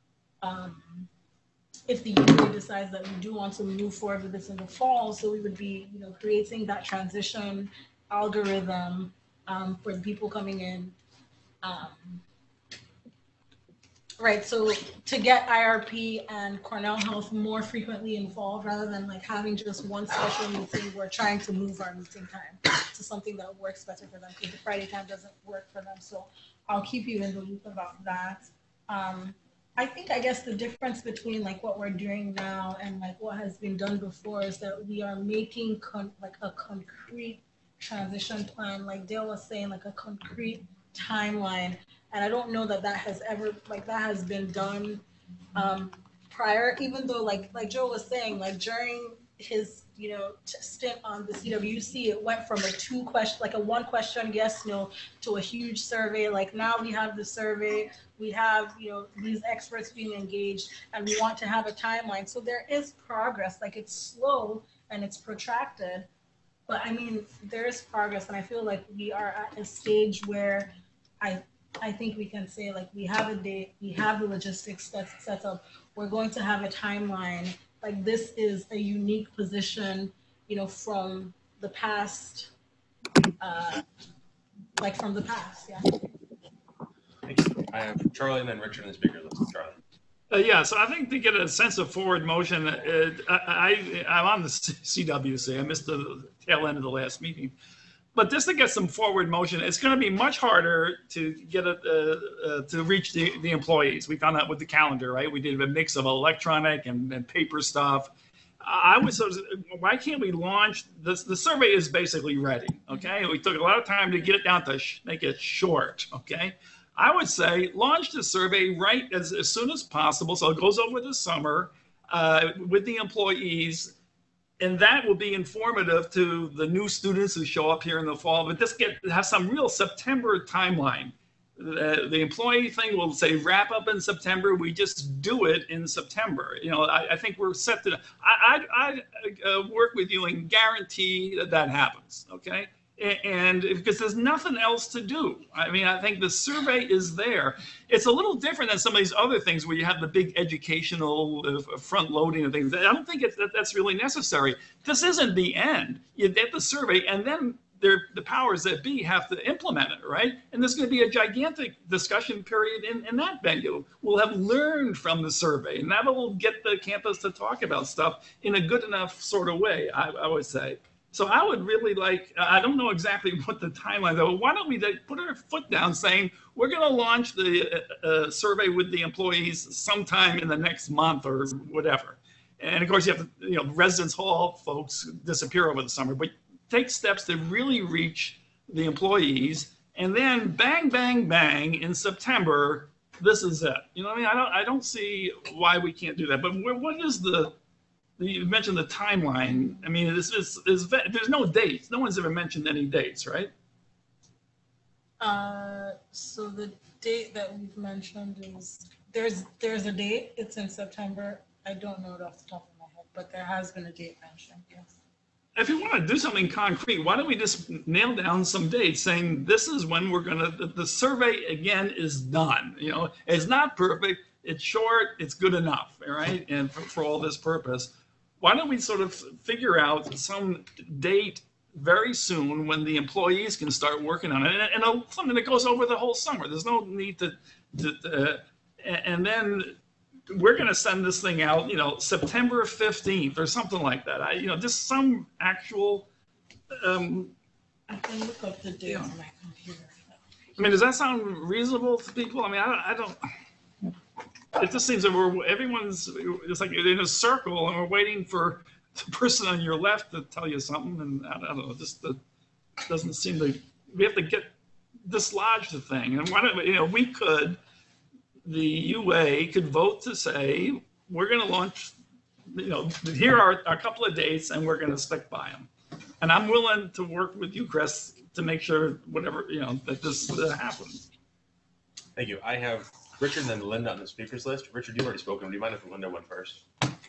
if the UA decides that we do want to move forward with this in the fall, so we would be, you know, creating that transition algorithm for the people coming in. Right, so to get IRP and Cornell Health more frequently involved rather than like having just one special meeting, we're trying to move our meeting time to something that works better for them, because the Friday time doesn't work for them. So I'll keep you in the loop about that. I think, I guess the difference between like what we're doing now and like what has been done before is that we are making like a concrete transition plan, like Dale was saying, like a concrete timeline. And I don't know that that has ever, like that has been done prior, even though like Joe was saying, like during his, you know, stint on the CWC, it went from a one question yes, no, to a huge survey. Like now we have the survey, we have, you know, these experts being engaged, and we want to have a timeline. So there is progress, like it's slow and it's protracted, but I mean, there is progress. And I feel like we are at a stage where I think we can say like we have a date, we have the logistics that's set up, we're going to have a timeline. Like this is a unique position, you know, from the past, yeah. Thanks. I have Charlie and then Richard in the speaker list. Charlie. Yeah, so I think to get a sense of forward motion, I'm on the CWC. I missed the tail end of the last meeting. But just to get some forward motion, it's going to be much harder to get to reach the employees. We found that with the calendar, right? We did a mix of electronic and paper stuff. I was sort of, why can't we launch this? The survey is basically ready, okay? We took a lot of time to get it down to make it short, okay? I would say launch the survey right as soon as possible, so it goes over the summer with the employees. And that will be informative to the new students who show up here in the fall. But just have some real September timeline. The employee thing will say wrap up in September. We just do it in September. You know, I think we're set to. I work with you and guarantee that happens. Okay. And because there's nothing else to do. I mean, I think the survey is there. It's a little different than some of these other things where you have the big educational front loading and things. I don't think that's really necessary. This isn't the end. You get the survey, and then the powers that be have to implement it, right? And there's going to be a gigantic discussion period in that venue. We'll have learned from the survey, and that will get the campus to talk about stuff in a good enough sort of way, I would say. So I would really like, I don't know exactly what the timeline is, but why don't we put our foot down saying, we're going to launch the survey with the employees sometime in the next month or whatever. And of course you have to, residence hall folks disappear over the summer, but take steps to really reach the employees, and then bang, bang, bang in September, this is it. You know what I mean? I don't see why we can't do that. But what is you mentioned the timeline. I mean, there's no dates. No one's ever mentioned any dates, right? So the date that we've mentioned is, there's a date. It's in September. I don't know it off the top of my head, but there has been a date mentioned, yes. If you want to do something concrete, why don't we just nail down some dates saying this is when we're going to, the survey again is done. It's not perfect, it's short, it's good enough, all right? And for all this purpose, why don't we sort of figure out some date very soon when the employees can start working on it, and something that goes over the whole summer. There's no need and then we're going to send this thing out, September 15th or something like that. Just some actual. I can look up the date on my computer. I mean, does that sound reasonable to people? I mean, I don't. It just seems that everyone's just like in a circle, and we're waiting for the person on your left to tell you something, and I don't know. Just doesn't seem to. We have to dislodge the thing, and why don't we could. The UA could vote to say, we're going to launch, here are a couple of dates and we're going to stick by them. And I'm willing to work with you, Chris, to make sure that this happens. Thank you. I have Richard and then Linda on the speakers list. Richard, you've already spoken. Do you mind if Linda went first?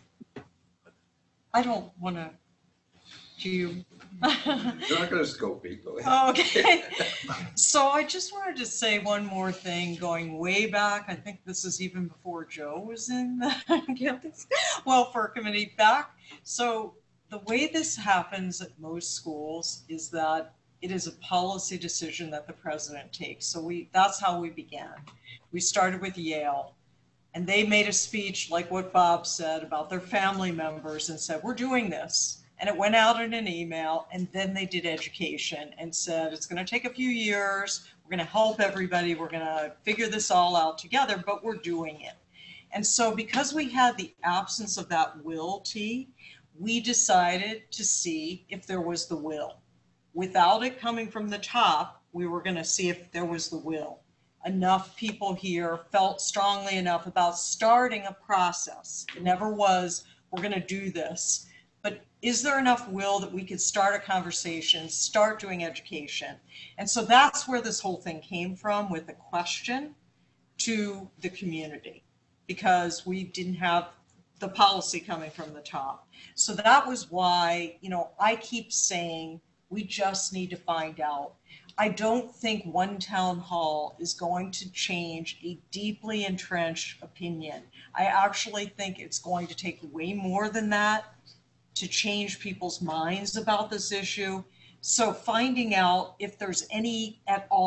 I don't want to. Do you? You're not going to scope people. Okay. So I just wanted to say one more thing going way back. I think this is even before Joe was in the campus welfare committee back. So the way this happens at most schools is that it is a policy decision that the president takes. So that's how we began. We started with Yale, and they made a speech like what Bob said about their family members and said, we're doing this. And it went out in an email, and then they did education and said, it's going to take a few years. We're going to help everybody. We're going to figure this all out together, but we're doing it. And so because we had the absence of that will, we decided to see if there was the will. Without it coming from the top, we were going to see if there was the will. Enough people here felt strongly enough about starting a process. It never was, we're going to do this. But is there enough will that we could start a conversation, start doing education? And so that's where this whole thing came from, with a question to the community, because we didn't have the policy coming from the top. So that was why, I keep saying we just need to find out. I don't think one town hall is going to change a deeply entrenched opinion. I actually think it's going to take way more than that to change people's minds about this issue. So finding out if there's any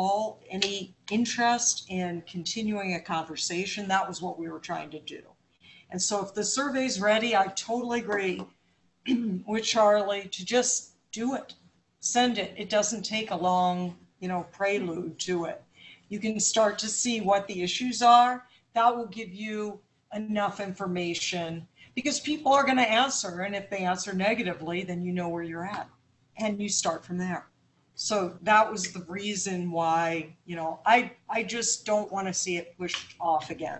interest in continuing a conversation, that was what we were trying to do. And so if the survey's ready, I totally agree with Charlie to just do it, send it. It doesn't take a long, prelude to it. You can start to see what the issues are. That will give you enough information, because people are going to answer, and if they answer negatively, then you know where you're at, and you start from there. So that was the reason why, I just don't want to see it pushed off again.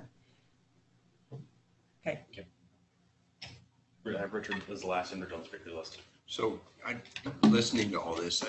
Okay. I have Richard as the last individual on the speaker list. So, listening to all this,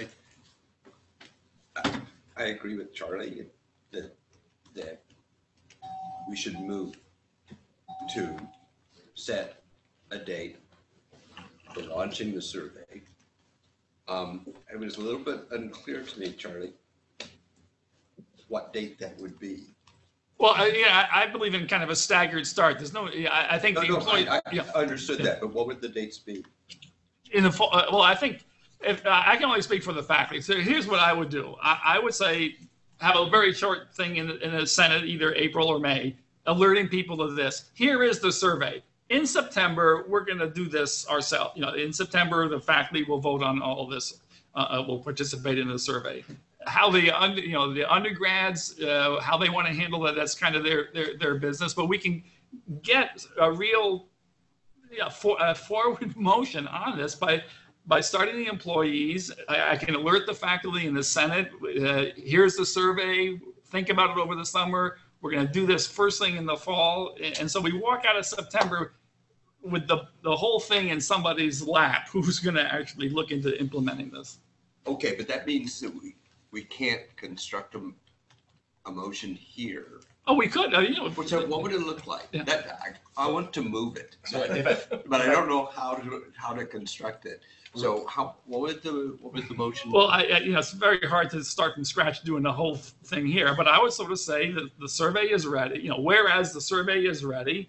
I agree with Charlie that we should move to set a date for launching the survey. It was a little bit unclear to me, Charlie, what date that would be. Well, I believe in kind of a staggered start. There's no, I think the employee. I understood that, but what would the dates be? In the fall, well, I think if I can only speak for the faculty. So here's what I would do. I would say have a very short thing in the Senate, either April or May, alerting people to this. Here is the survey. in September, we're going to do this ourselves. In September, the faculty will vote on all of this, will participate in the survey. How the undergrads, how they want to handle that, that's kind of their business. But we can get a real forward motion on this by starting the employees. I can alert the faculty and the Senate. Here's the survey. Think about it over the summer. We're going to do this first thing in the fall. And so we walk out of September with the whole thing in somebody's lap who's going to actually look into implementing this. Okay, but that means that we can't construct a motion here. Oh, we could. So what would it look like? Yeah. I want to move it, but I don't know how to construct it. So what was the motion? Well, it's very hard to start from scratch doing the whole thing here, but I would sort of say that the survey is ready. Whereas the survey is ready,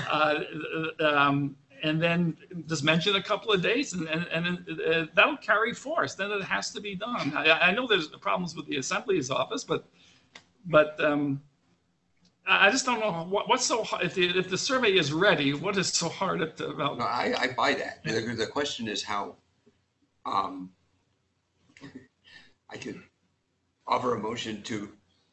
and then just mention a couple of dates, and that'll carry force. Then it has to be done. I know there's problems with the Assembly's office, but I just don't know what's so hard. If the survey is ready, what is so hard about? No, I buy that. The question is how I could offer a motion to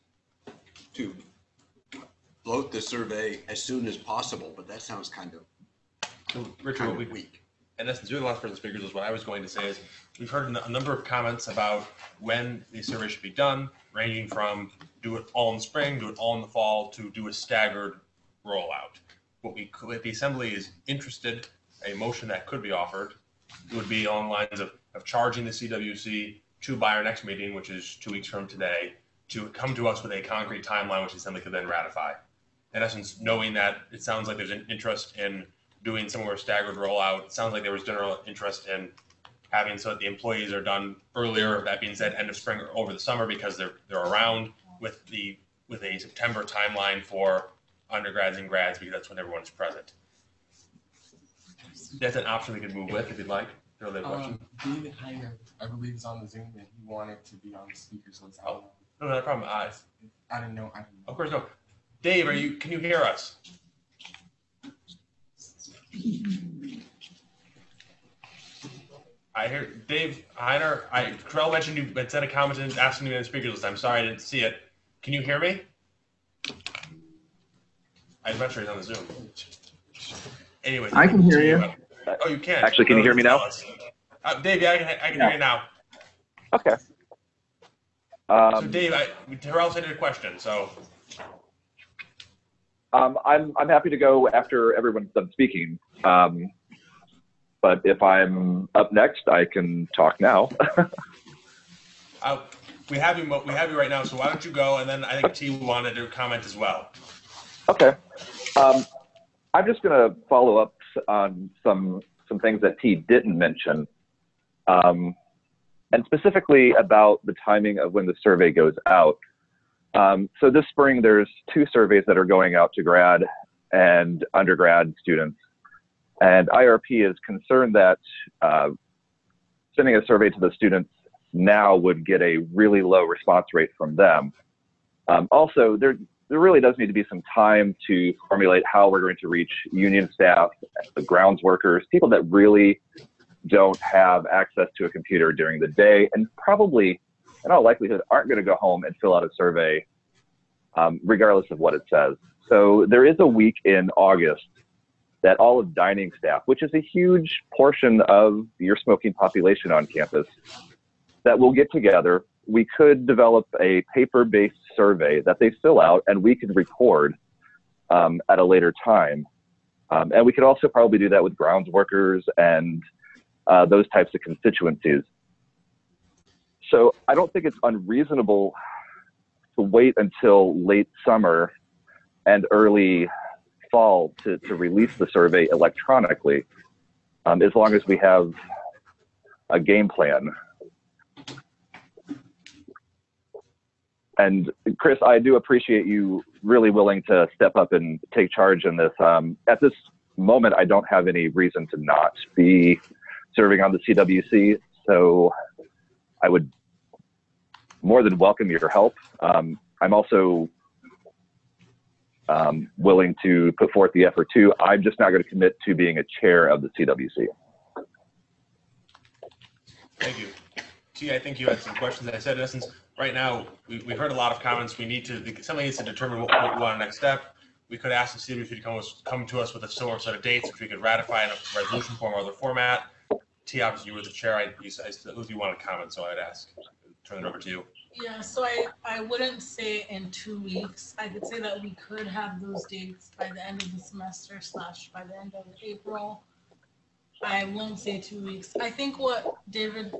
float the survey as soon as possible, but that sounds kind of Richard, weak. And that's the last person speakers is what I was going to say is we've heard a number of comments about when the survey should be done, ranging from do it all in the spring, do it all in the fall, to do a staggered rollout. If the Assembly is interested, a motion that could be offered would be on lines of charging the CWC to by our next meeting, which is 2 weeks from today, to come to us with a concrete timeline which the Assembly could then ratify. In essence, knowing that it sounds like there's an interest in doing some more staggered rollout, it sounds like there was general interest in having so that the employees are done earlier. That being said, end of spring or over the summer because they're around with a September timeline for undergrads and grads because that's when everyone is present. That's an option we could move with if you'd like. David Heiner, I believe, is on the Zoom and he wanted to be on the speakers list. Oh, no, not a problem. I didn't know. Of course, no. Dave, can you hear us? I hear Dave Heiner. Terrell mentioned you had sent a comment and asking me on the speakers list. I'm sorry I didn't see it. Can you hear me? I'm not sure he's on the Zoom. Anyway, I can hear you. Oh, you can. Actually, can you hear me now? Dave, yeah, I can hear you now. Okay. So Dave, Terrell sent you a question. So. I'm happy to go after everyone's done speaking. But if I'm up next, I can talk now. We have you right now. So why don't you go? And then I think T wanted to comment as well. Okay. I'm just going to follow up on some things that T didn't mention, and specifically about the timing of when the survey goes out. So this spring, there's 2 surveys that are going out to grad and undergrad students. And IRP is concerned that sending a survey to the students now would get a really low response rate from them. Also, there really does need to be some time to formulate how we're going to reach union staff, the grounds workers, people that really don't have access to a computer during the day and probably, in all likelihood, aren't going to go home and fill out a survey regardless of what it says. So there is a week in August that all of dining staff, which is a huge portion of your smoking population on campus, that will get together. We could develop a paper-based survey that they fill out and we can record at a later time. And we could also probably do that with grounds workers and those types of constituencies. So I don't think it's unreasonable to wait until late summer and early fall to release the survey electronically, as long as we have a game plan. And Chris, I do appreciate you really willing to step up and take charge in this. At this moment, I don't have any reason to not be serving on the CWC, so I would more than welcome your help. I'm also willing to put forth the effort too. I'm just not going to commit to being a chair of the CWC. Thank you. T, I think you had some questions. I said, in essence, right now, we've heard a lot of comments. Somebody needs to determine what we want next step. We could ask the CWC to come to us with a similar set of dates, which we could ratify in a resolution form or other format. T, obviously, you were the chair. You want to comment, so I'd ask. Turn it over to you. Yeah, so I wouldn't say in 2 weeks. I could say that we could have those dates by the end of the semester / by the end of April. I won't say 2 weeks. I think what David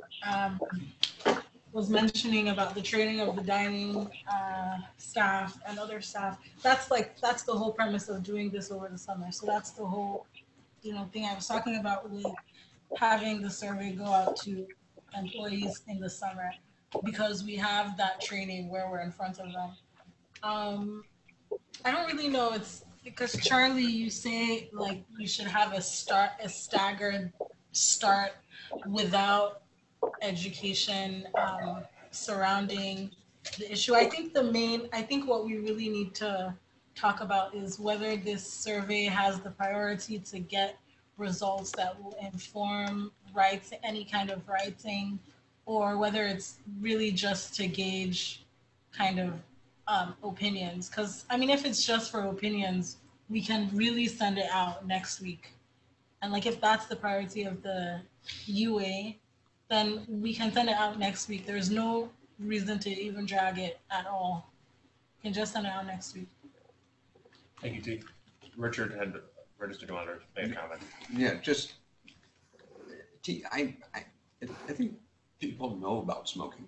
was mentioning about the training of the dining staff and other staff, that's the whole premise of doing this over the summer. So that's the whole thing I was talking about with having the survey go out to employees in the summer, because we have that training where we're in front of them. I don't really know. It's because Charlie, you say like we should have a staggered start without education surrounding the issue. I think what we really need to talk about is whether this survey has the priority to get results that will inform any kind of writing, or whether it's really just to gauge kind of opinions. Because if it's just for opinions, we can really send it out next week. And if that's the priority of the UA, then we can send it out next week. There's no reason to even drag it at all. You can just send it out next week. Thank you, T. Richard had registered to want to make a comment. Yeah, just T. I think people know about smoking,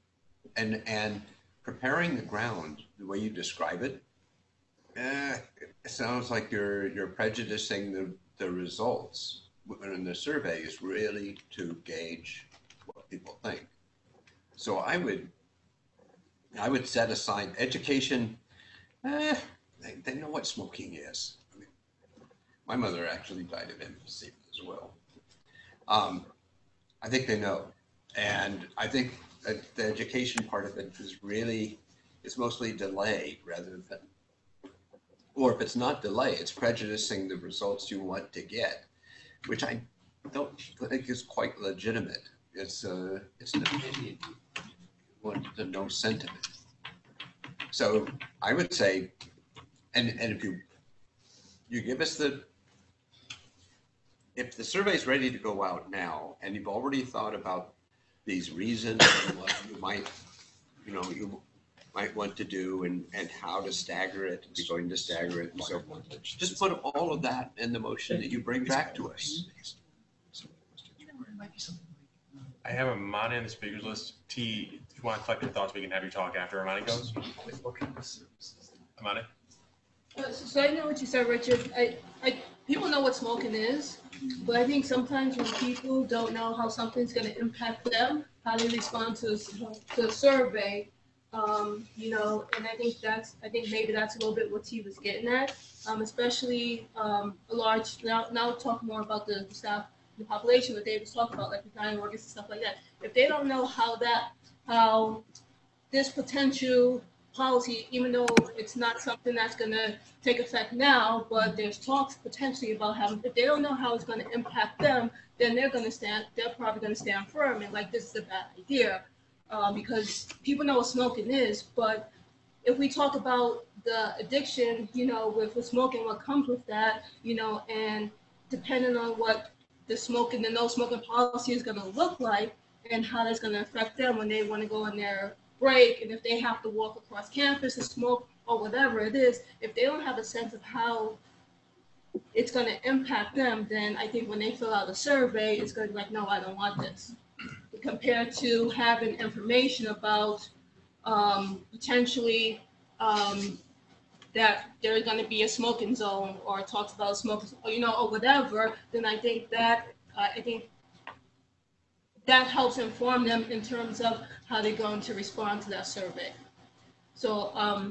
and preparing the ground the way you describe it, it sounds like you're prejudicing the results. When the survey is really to gauge what people think. So I would set aside education. They know what smoking is. My mother actually died of emphysema as well. I think they know. And I think that the education part of it is mostly delay rather than, or if it's not delay, it's prejudicing the results you want to get, which I don't think is quite legitimate. It's an opinion. You want to know sentiment. So I would say, and if you give us if the survey is ready to go out now, and you've already thought about these reasons and what you might want to do and how to stagger it, if you're going to stagger it and so forth, just put all of that in the motion that you bring back to us. I have Amani on the speakers list. T, if you want to collect your thoughts, we can have you talk after Amani goes. Amani? So I know what you said, Richard. People know what smoking is, but I think sometimes when people don't know how something's going to impact them, how they respond to a survey, and I think maybe that's a little bit what T was getting at, especially a large. Now talk more about the staff, the population that Dave was talking about, like the dining workers and stuff like that. If they don't know how this potential policy, even though it's not something that's going to take effect now, but there's talks potentially about having, if they don't know how it's going to impact them, then they're probably going to stand firm and like, this is a bad idea, because people know what smoking is. But if we talk about the addiction, with smoking, what comes with that, and depending on what the no smoking policy is going to look like and how that's going to affect them when they want to go on their break, and if they have to walk across campus and smoke or whatever it is, if they don't have a sense of how it's going to impact them, then I think when they fill out a survey, it's going to be like, no, I don't want this. Compared to having information about potentially that there's going to be a smoking zone, or it talks about smoking, or whatever, then I think that that helps inform them in terms of how they're going to respond to that survey. So,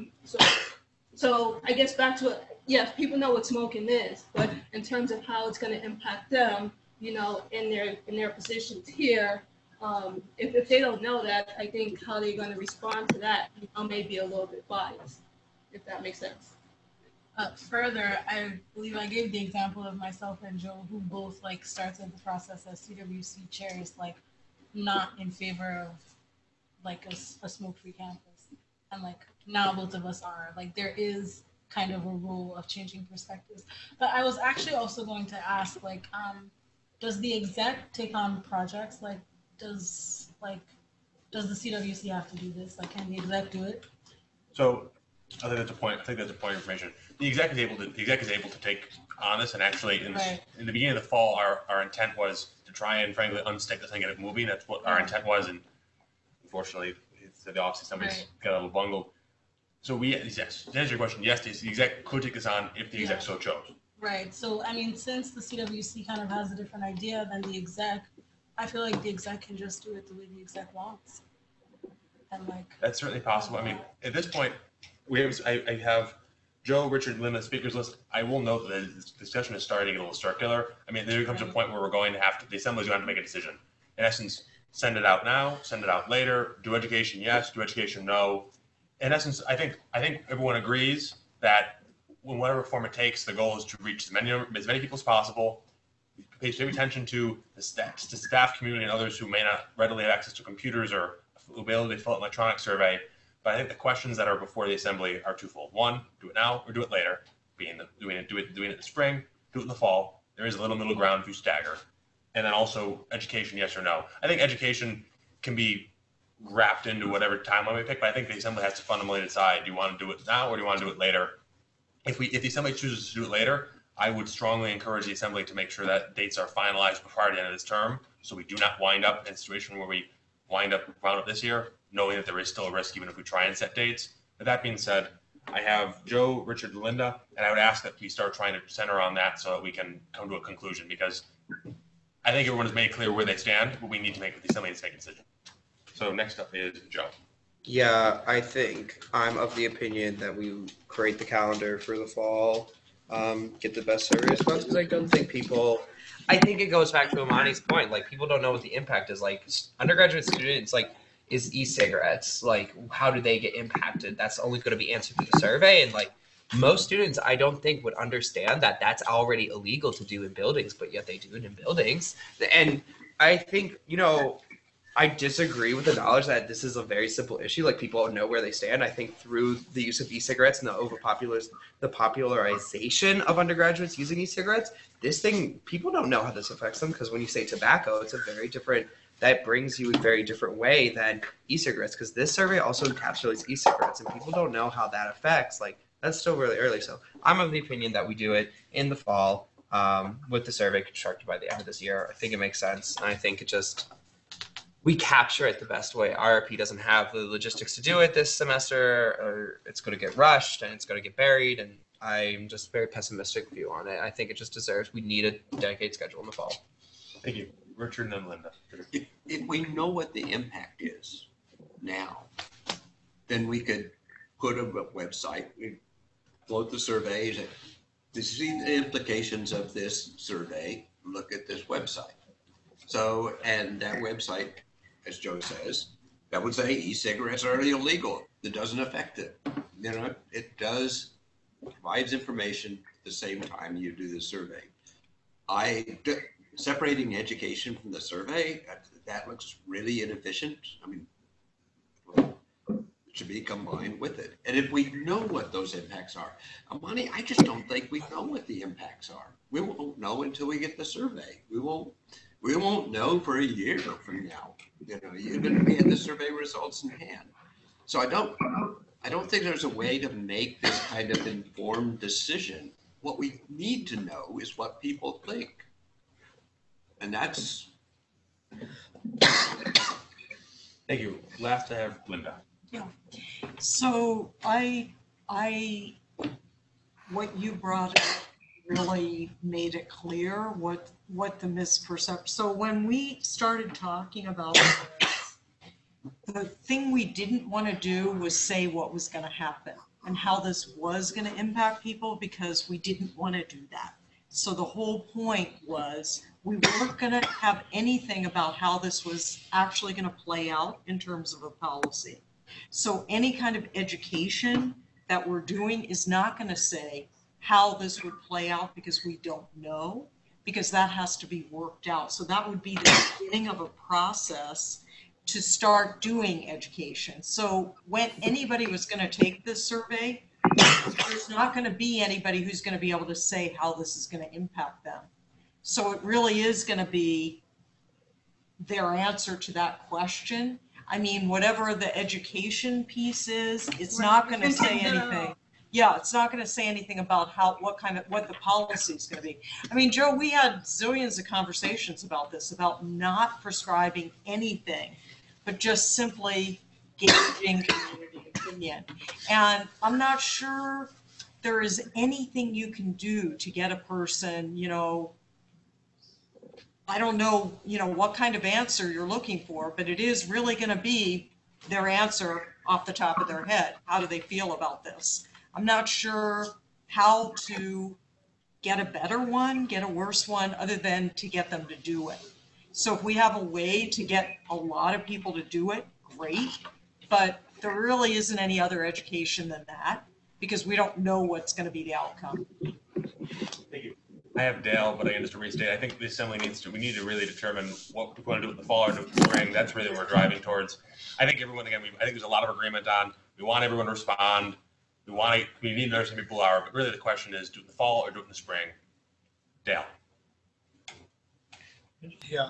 so I guess back to it. Yes, people know what smoking is, but in terms of how it's going to impact them, in their positions here, if they don't know that, I think how they're going to respond to that, may be a little bit biased, if that makes sense. Further, I believe I gave the example of myself and Joe, who both like started the process as CWC chairs, like not in favor of like a smoke-free campus, and like now both of us are. Like there is kind of a role of changing perspectives. But I was actually also going to ask, like, does the exec take on projects? Like, does the CWC have to do this? Like, can the exec do it? So I think that's a point. I think that's a point of information. The exec is able to take on this, and actually in the beginning of the fall, our intent was to try and frankly unstick this and get it moving. That's what our intent was, and unfortunately, the office somebody's got a little bungled. So yes, to answer your question, yes, the exec could take this on if the exec so chose. Right. So I mean, since the CWC kind of has a different idea than the exec, I feel like the exec can just do it the way the exec wants. And like that's certainly possible. I mean, at this point, I have Joe, Richard, Lynn, the speakers list. I will note that the discussion is starting to get a little circular. I mean, there comes a point where we're going to have to, the assembly's going to have to make a decision. In essence, send it out now, send it out later, do education yes, do education no. In essence, I think everyone agrees that in whatever form it takes, the goal is to reach as many people as possible, pay attention to the staff community and others who may not readily have access to computers or ability to fill out an electronic survey. But I think the questions that are before the assembly are twofold. One, do it now or do it later. Doing it in the spring, do it in the fall. There is a little middle ground if you stagger. And then also education, yes or no. I think education can be wrapped into whatever timeline we pick, but I think the assembly has to fundamentally decide, do you want to do it now or do you want to do it later? If the assembly chooses to do it later, I would strongly encourage the assembly to make sure that dates are finalized before the end of this term, so we do not wind up in a situation where we round up this year, knowing that there is still a risk even if we try and set dates. But that being said, I have Joe, Richard, and Linda, and I would ask that we start trying to center on that so that we can come to a conclusion, because I think everyone has made clear where they stand, but we need to make the assembly to make a decision. So next up is Joe. Yeah, I think I'm of the opinion that we create the calendar for the fall, get the best survey response, because I don't think people. I think it goes back to Amani's point. Like, people don't know what the impact is. Like, undergraduate students, like, is e-cigarettes. Like, how do they get impacted? That's only going to be answered through the survey. And, like, most students, I don't think, would understand that that's already illegal to do in buildings, but yet they do it in buildings. And I think, I disagree with the knowledge that this is a very simple issue. Like, people know where they stand. I think through the use of e-cigarettes and the popularization of undergraduates using e-cigarettes, this thing, people don't know how this affects them, because when you say tobacco, it's that brings you a very different way than e-cigarettes, because this survey also encapsulates e-cigarettes, and people don't know how that affects. Like, that's still really early. So I'm of the opinion that we do it in the fall with the survey constructed by the end of this year. I think it makes sense. And I think we capture it the best way. RRP doesn't have the logistics to do it this semester, or it's going to get rushed and it's going to get buried. And I'm just very pessimistic view on it. I think it just deserves, we need a dedicated schedule in the fall. Thank you. Richard and then Linda. If we know what the impact is now, then we could put a website, we float the surveys, to see the implications of this survey, look at this website. So, and that website, as Joe says, that would say e-cigarettes are illegal. It doesn't affect it. It does provides information at the same time you do the survey. Separating education from the survey, that looks really inefficient. I mean, it should be combined with it. And if we know what those impacts are, Amani, I just don't think we know what the impacts are. We won't know until we get the survey. We won't know for a year from now. Even if we had the survey results in hand. So I don't think there's a way to make this kind of informed decision. What we need to know is what people think. And that's. Thank you. Last, I have Linda. Yeah. So what you brought up really made it clear what the misperception. So when we started talking about this, the thing we didn't want to do was say what was going to happen and how this was going to impact people, because we didn't want to do that. So the whole point was we weren't going to have anything about how this was actually going to play out in terms of a policy. So any kind of education that we're doing is not going to say, how this would play out because we don't know, because that has to be worked out. So that would be the beginning of a process to start doing education. So when anybody was going to take this survey, there's not going to be anybody who's going to be able to say how this is going to impact them. So it really is going to be their answer to that question. I mean, whatever the education piece is, it's not going to say anything. Yeah, it's not going to say anything about what the policy is going to be. I mean, Joe, we had zillions of conversations about this, about not prescribing anything, but just simply gauging community opinion. And I'm not sure there is anything you can do to get a person, I don't know, what kind of answer you're looking for, but it is really going to be their answer off the top of their head. How do they feel about this? I'm not sure how to get a better one, get a worse one, other than to get them to do it. So if we have a way to get a lot of people to do it, great. But there really isn't any other education than that, because we don't know what's going to be the outcome. Thank you. I have Dale, but just to restate, I think the assembly we need to really determine what we want to do with the fall or the spring. That's really what we're driving towards. I think everyone, again, I think there's a lot of agreement on, we want everyone to respond. We need to understand people are, but really the question is, do it in the fall or do it in the spring? Dale. Yeah,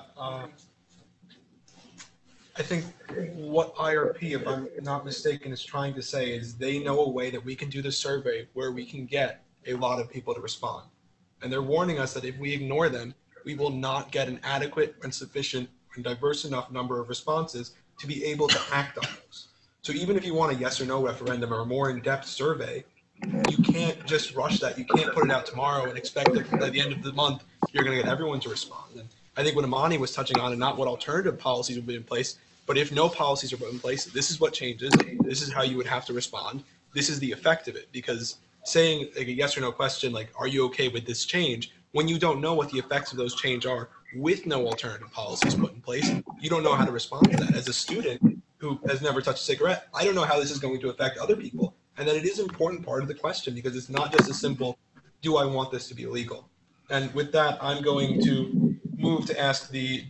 I think what IRP, if I'm not mistaken, is trying to say is they know a way that we can do the survey where we can get a lot of people to respond. And they're warning us that if we ignore them, we will not get an adequate and sufficient and diverse enough number of responses to be able to act on those. So even if you want a yes or no referendum or a more in-depth survey, you can't just rush that. You can't put it out tomorrow and expect that by the end of the month, you're going to get everyone to respond. And I think what Imani was touching on, and not what alternative policies would be in place, but if no policies are put in place, this is what changes. This is how you would have to respond. This is the effect of it. Because saying like a yes or no question, like, are you okay with this change? When you don't know what the effects of those change are with no alternative policies put in place, you don't know how to respond to that. As a student who has never touched a cigarette, I don't know how this is going to affect other people. And that it is an important part of the question, because it's not just a simple, do I want this to be illegal? And with that, I'm going to move to ask the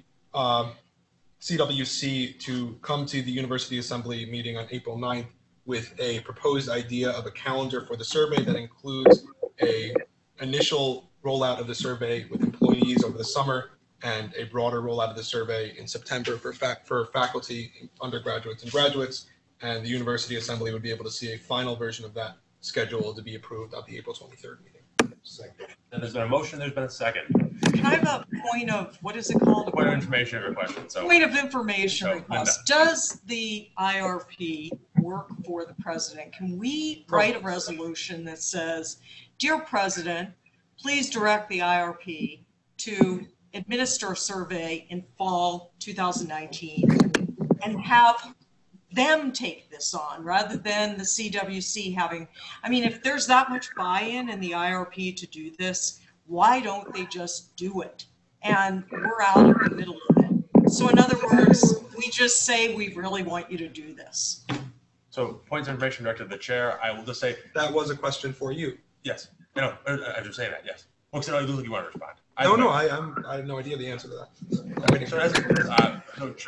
CWC to come to the University Assembly meeting on April 9th with a proposed idea of a calendar for the survey that includes a initial rollout of the survey with employees over the summer and a broader rollout of the survey in September for faculty, undergraduates, and graduates. And the University Assembly would be able to see a final version of that schedule to be approved at the April 23rd meeting. And there's been a motion, there's been a second. Can I have a point of, what is it called? Point of information or question. So, point of information request. Does the IRP work for the president? Can we write a resolution that says, dear President, please direct the IRP to administer a survey in fall 2019 and have them take this on rather than the CWC having, I mean, if there's that much buy-in in the IRP to do this, why don't they just do it? And we're out in the middle of it. So in other words, we just say, we really want you to do this. So points of information directed to the chair. I will just say. That was a question for you. Yes. No, I just say that, yes. Well, so you look like you want to respond. I have no idea the answer to that. I'm waiting for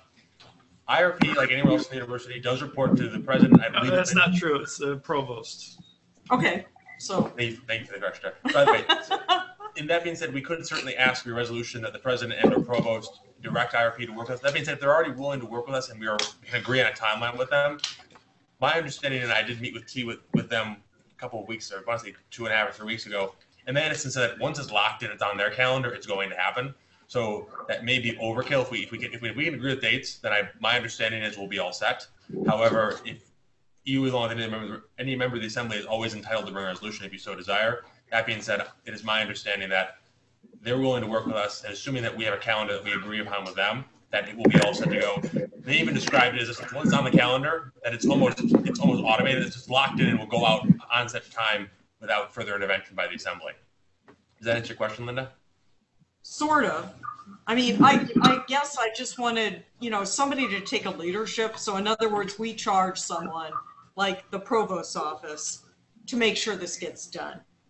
IRP, like anywhere else in the university, does report to the president. I believe that's not true. It's the provost. Okay, so. Thank you for the correction. By the way, in that being said, we could certainly ask for a resolution that the president and or provost direct IRP to work with us. That being said, if they're already willing to work with us and we can agree on a timeline with them, my understanding, and I did meet with T with them a couple of weeks, or honestly 2.5 or 3 weeks ago, and the instance that once it's locked in, it's on their calendar, it's going to happen. So that may be overkill. If we can agree with dates, then my understanding is we'll be all set. However, if you, as long as any member of the assembly, is always entitled to bring a resolution if you so desire. That being said, it is my understanding that they're willing to work with us, and assuming that we have a calendar that we agree upon with them, that it will be all set to go. They even described it as once it's on the calendar, that it's almost automated. It's just locked in and will go out on set time without further intervention by the assembly. Does that answer your question, Linda? Sort of. I mean, I guess I just wanted, somebody to take a leadership. So in other words, we charge someone like the provost's office to make sure this gets done.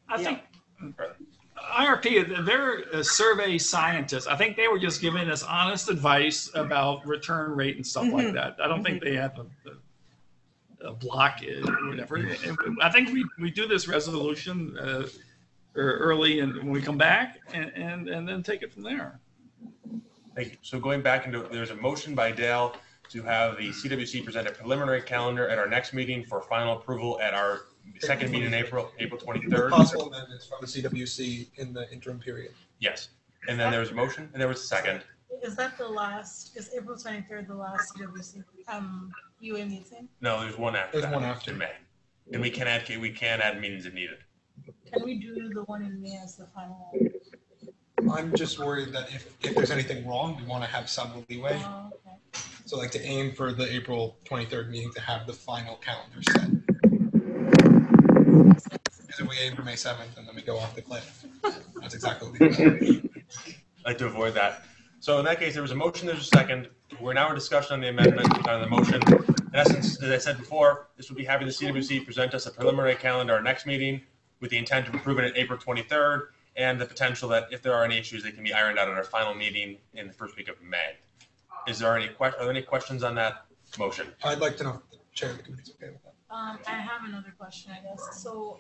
I think IRP, they're a survey scientist. I think they were just giving us honest advice about return rate and stuff like that. I don't think they have a block or whatever. I think we do this resolution early and when we come back and then take it from there. Thank you. So going back into, there's a motion by Dale to have the CWC present a preliminary calendar at our next meeting for final approval at our second meeting in April 23rd. Possible amendments from the CWC in the interim period. Yes. And then there was a motion and there was a second. Is that the last, is April 23rd the last CWC UA meeting? No, there's one after. There's that, one after. in May. And we can add meetings if needed. Can we do the one in May as the final? I'm just worried that if there's anything wrong, we want to have some leeway. Oh, okay. So like to aim for the April 23rd meeting to have the final calendar set. Because if we aim for May 7th and then we go off the cliff, that's exactly what we do. I'd like to avoid that. So in that case, there was a motion, there's a second. We're now in discussion on the amendment, on the motion. In essence, as I said before, this would be having the CWC present us a preliminary calendar our next meeting with the intent of approving it April 23rd and the potential that if there are any issues, they can be ironed out at our final meeting in the first week of May. Are there any questions on that motion? I'd like to know if the chair of the committee is okay with that. I have another question, I guess. So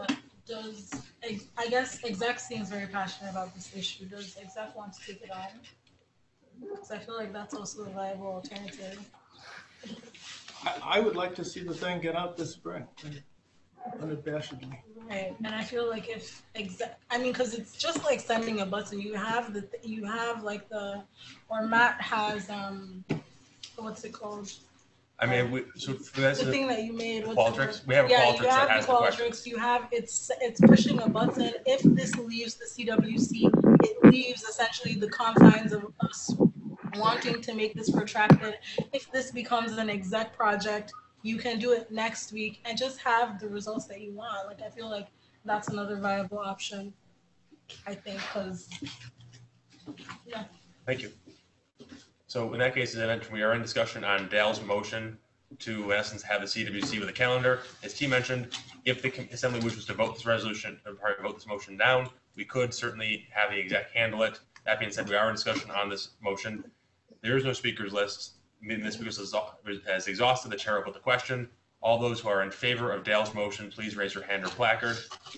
I guess exec seems very passionate about this issue. Does exec want to take it on? Because I feel like that's also a viable alternative. I would like to see the thing get out this spring, unabashedly. Right, and I feel like if because it's just like sending a button. You have Matt has what's it called? I mean, so for that, the thing that you made. Qualtrics. We have a Qualtrics that has the questions. You have it's pushing a button. If this leaves the CWC, it leaves essentially the confines of us wanting to make this protracted. If this becomes an exec project, you can do it next week and just have the results that you want. Like I feel like that's another viable option. I think because yeah. Thank you. So in that case, as I mentioned, we are in discussion on Dale's motion to, in essence, have the CWC with a calendar. As T mentioned, if the Assembly wishes to vote this resolution, or probably vote this motion down, we could certainly have the exec handle it. That being said, we are in discussion on this motion. There is no speakers list. The speakers has exhausted. The chair will put the question. All those who are in favor of Dale's motion, please raise your hand or placard.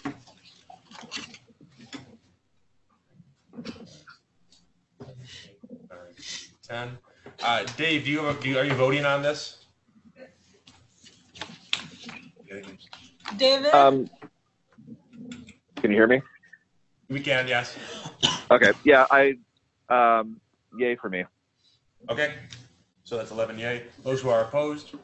10. Dave, are you voting on this? David? Can you hear me? We can, yes. Okay. Yeah, yay for me. Okay. So that's 11 yay. Those who are opposed?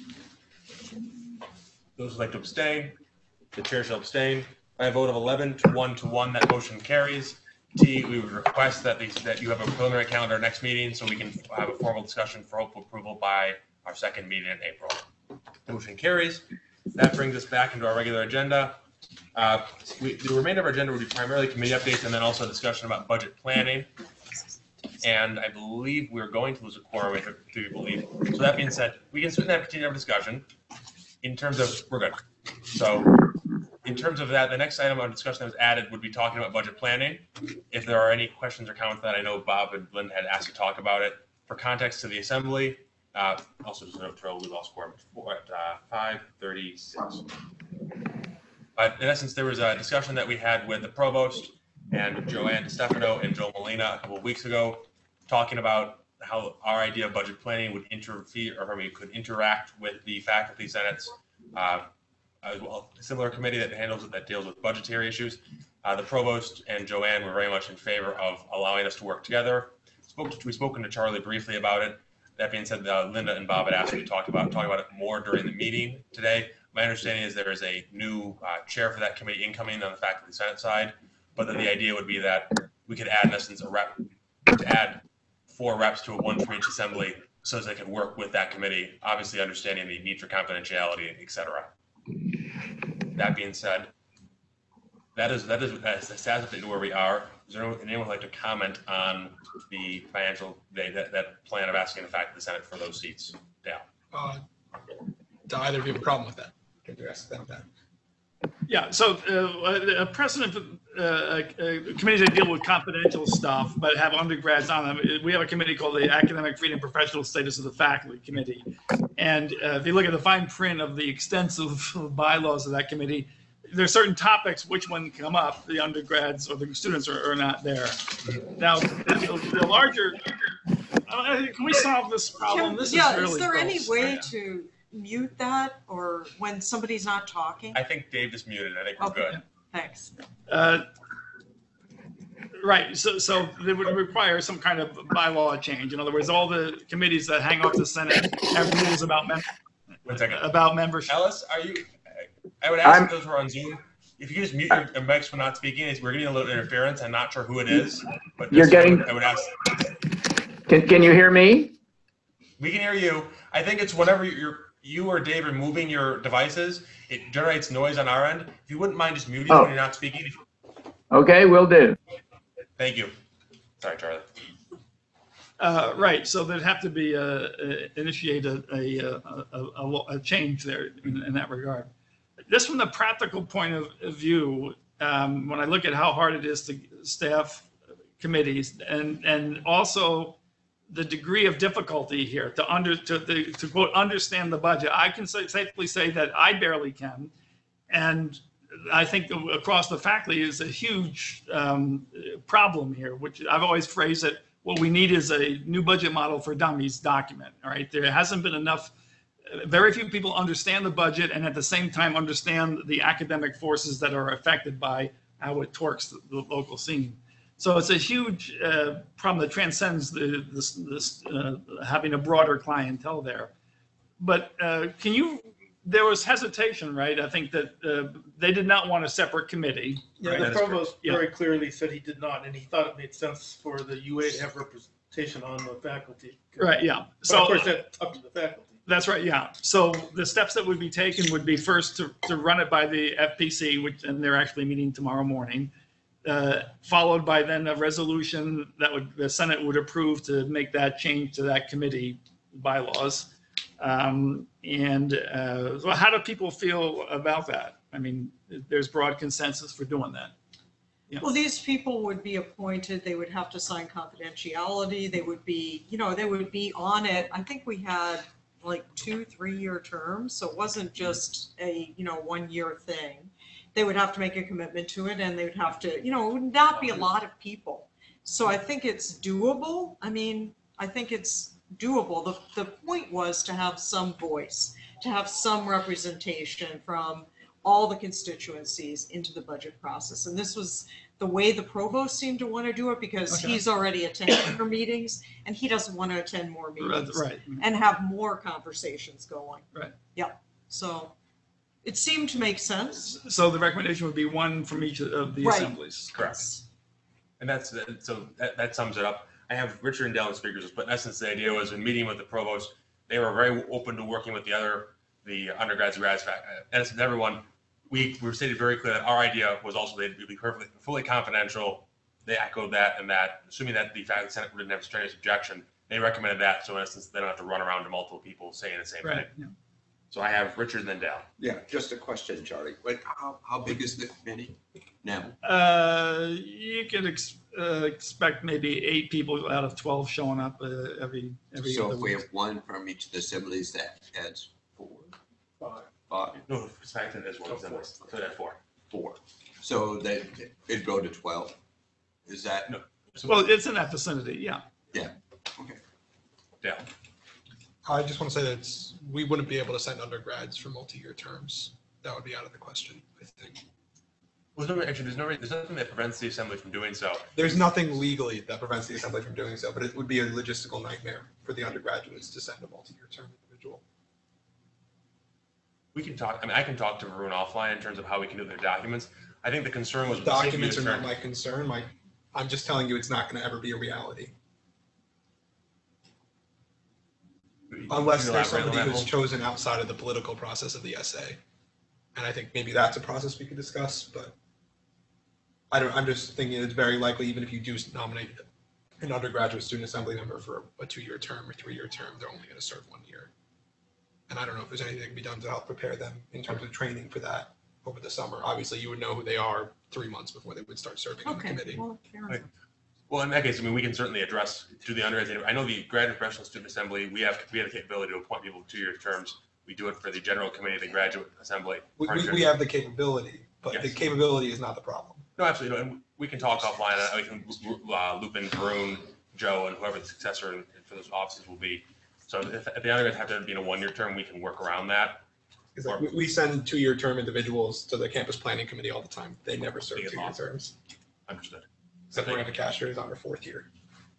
Those who like to abstain? The chair shall abstain. By a vote of 11 to 1, that motion carries. T, we would request that you have a preliminary calendar next meeting so we can have a formal discussion for hopeful approval by our second meeting in April. The motion carries. That brings us back into our regular agenda. The remainder of our agenda will be primarily committee updates and then also a discussion about budget planning. And I believe we're going to lose a quorum, if you believe. So that being said, we can certainly continue our discussion. In terms of, we're good. So in terms of that, the next item on discussion that was added would be talking about budget planning. If there are any questions or comments that I know Bob and Lynn had asked to talk about it. For context to the assembly, also just note Trail, we lost quorum at 5:36. But in essence, there was a discussion that we had with the provost and Joanne DeStefano and Joe Molina a couple of weeks ago, talking about how our idea of budget planning would could interact with the faculty senates, as well, a similar committee that deals with budgetary issues. The provost and Joanne were very much in favor of allowing us to work together. We've spoken to Charlie briefly about it. That being said, Linda and Bob had asked me to talk about it more during the meeting today. My understanding is there is a new chair for that committee incoming on the faculty senate side, but then the idea would be that we could add, in essence, a rep to add 4 reps to a 1 for each assembly so as they could work with that committee, obviously understanding the need for confidentiality, et cetera. That being said, that is the status update to where we are. Is there anyone who'd like to comment on the financial, that plan of asking the faculty senate for those seats? Dale. Do either of you have a problem with that? Can you ask them that? Yeah, so a precedent for committees that deal with confidential stuff but have undergrads on them, we have a committee called the Academic Freedom and Professional Status of the Faculty Committee. And if you look at the fine print of the extensive bylaws of that committee, there's certain topics which when come up, the undergrads or the students are not there. Now, the larger, can we solve this problem? This Yeah, is really is there any gross. way to mute that or when somebody's not talking? I think Dave is muted. I think we're Okay. good. Thanks. Right, so they would require some kind of bylaw change. In other words, all the committees that hang off the Senate have rules about membership. Ellis, are you? I would ask those who are on Zoom if you could just mute your mics when not speaking. We're getting a little interference. I'm not sure who it is, but You're getting. I would ask. Can you hear me? We can hear you. I think it's whenever you or Dave are moving your devices, it generates noise on our end. If you wouldn't mind just muting when you're not speaking. Okay, will do. Thank you. Sorry, Charlie. Right, so there'd have to be initiate a change there in that regard. Just from the practical point of view, when I look at how hard it is to staff committees and also the degree of difficulty here to quote understand the budget, I can safely say that I barely can, and I think across the faculty is a huge problem here, which I've always phrased it. What we need is a new budget model for dummies document. All right, there hasn't been enough. Very few people understand the budget and at the same time understand the academic forces that are affected by how it torques the local scene. So it's a huge problem that transcends this having a broader clientele there. But there was hesitation, right? I think that they did not want a separate committee. Yeah, right? the provost very clearly said he did not, and he thought it made sense for the UA to have representation on the faculty. Right, yeah. But So of course, that's up to the faculty. That's right, yeah. So the steps that would be taken would be first to run it by the FPC, and they're actually meeting tomorrow morning, followed by then a resolution that the Senate would approve to make that change to that committee bylaws. So how do people feel about that? I mean, there's broad consensus for doing that. Yeah. Well, these people would be appointed, they would have to sign confidentiality, they would be, they would be on it. I think we had like 2-3-year terms, so it wasn't just a, 1-year thing. They would have to make a commitment to it, and they would have to, it would not be a lot of people. So I think it's doable. I mean, I think it's doable. The point was to have some voice, to have some representation from all the constituencies into the budget process. And this was the way the provost seemed to want to do it because he's already attended our meetings and he doesn't want to attend more meetings Right. and have more conversations going. Right. Yeah. So it seemed to make sense. So the recommendation would be one from each of the Right. assemblies. Correct. And that sums it up. I have Richard and Dell as speakers, but in essence, the idea was in meeting with the provost, they were very open to working with the undergrads and grads, and everyone. We were stated very clear that our idea was also they'd be perfectly, fully confidential. They echoed that, and that, assuming that the faculty senate didn't have a strenuous objection, they recommended that. So in essence, they don't have to run around to multiple people saying the same thing. Yeah. So I have Richard and then Dell. Yeah, just a question, Charlie. How big is the committee now? You could expect maybe 8 people out of 12 showing up every So other if we week. have one from each of the assemblies, that adds 4. 5. No, Saxon is one assembly. So that's 4. 4. So that it'd go to 12. Is that? No. Well, it's in that vicinity, yeah. Yeah. Okay. Dell. I just want to say that we wouldn't be able to send undergrads for multi-year terms. That would be out of the question, I think. Well, there's nothing that prevents the assembly from doing so. There's nothing legally that prevents the assembly from doing so, but it would be a logistical nightmare for the undergraduates to send a multi-year term individual. We can talk. I mean, I can talk to Varun offline in terms of how we can do their documents. I think the concern was Documents are not my concern. I'm just telling you, it's not going to ever be a reality. Unless there's somebody who's chosen outside of the political process of the SA. And I think maybe that's a process we could discuss, but I'm just thinking it's very likely, even if you do nominate an undergraduate student assembly member for a 2-year term or 3-year term, they're only going to serve 1 year. And I don't know if there's anything that can be done to help prepare them in terms of training for that over the summer. Obviously, you would know who they are 3 months before they would start serving on the committee. Well, fair enough. Well, in that case, I mean, we can certainly address to the undergraduate. I know the Graduate Professional Student Assembly, we have the capability to appoint people to 2-year terms. We do it for the General Committee, the Graduate Assembly. We have the capability, but Yes. the capability is not the problem. No, absolutely. No, and we can talk offline. We can loop in Varun, Joe, and whoever the successor for those offices will be. So if the undergrads have to be in a 1-year term, we can work around that. It's like we send 2-year term individuals to the campus planning committee all the time. They never serve 2-year terms. Understood. Except Miranda Castro is on her 4th year.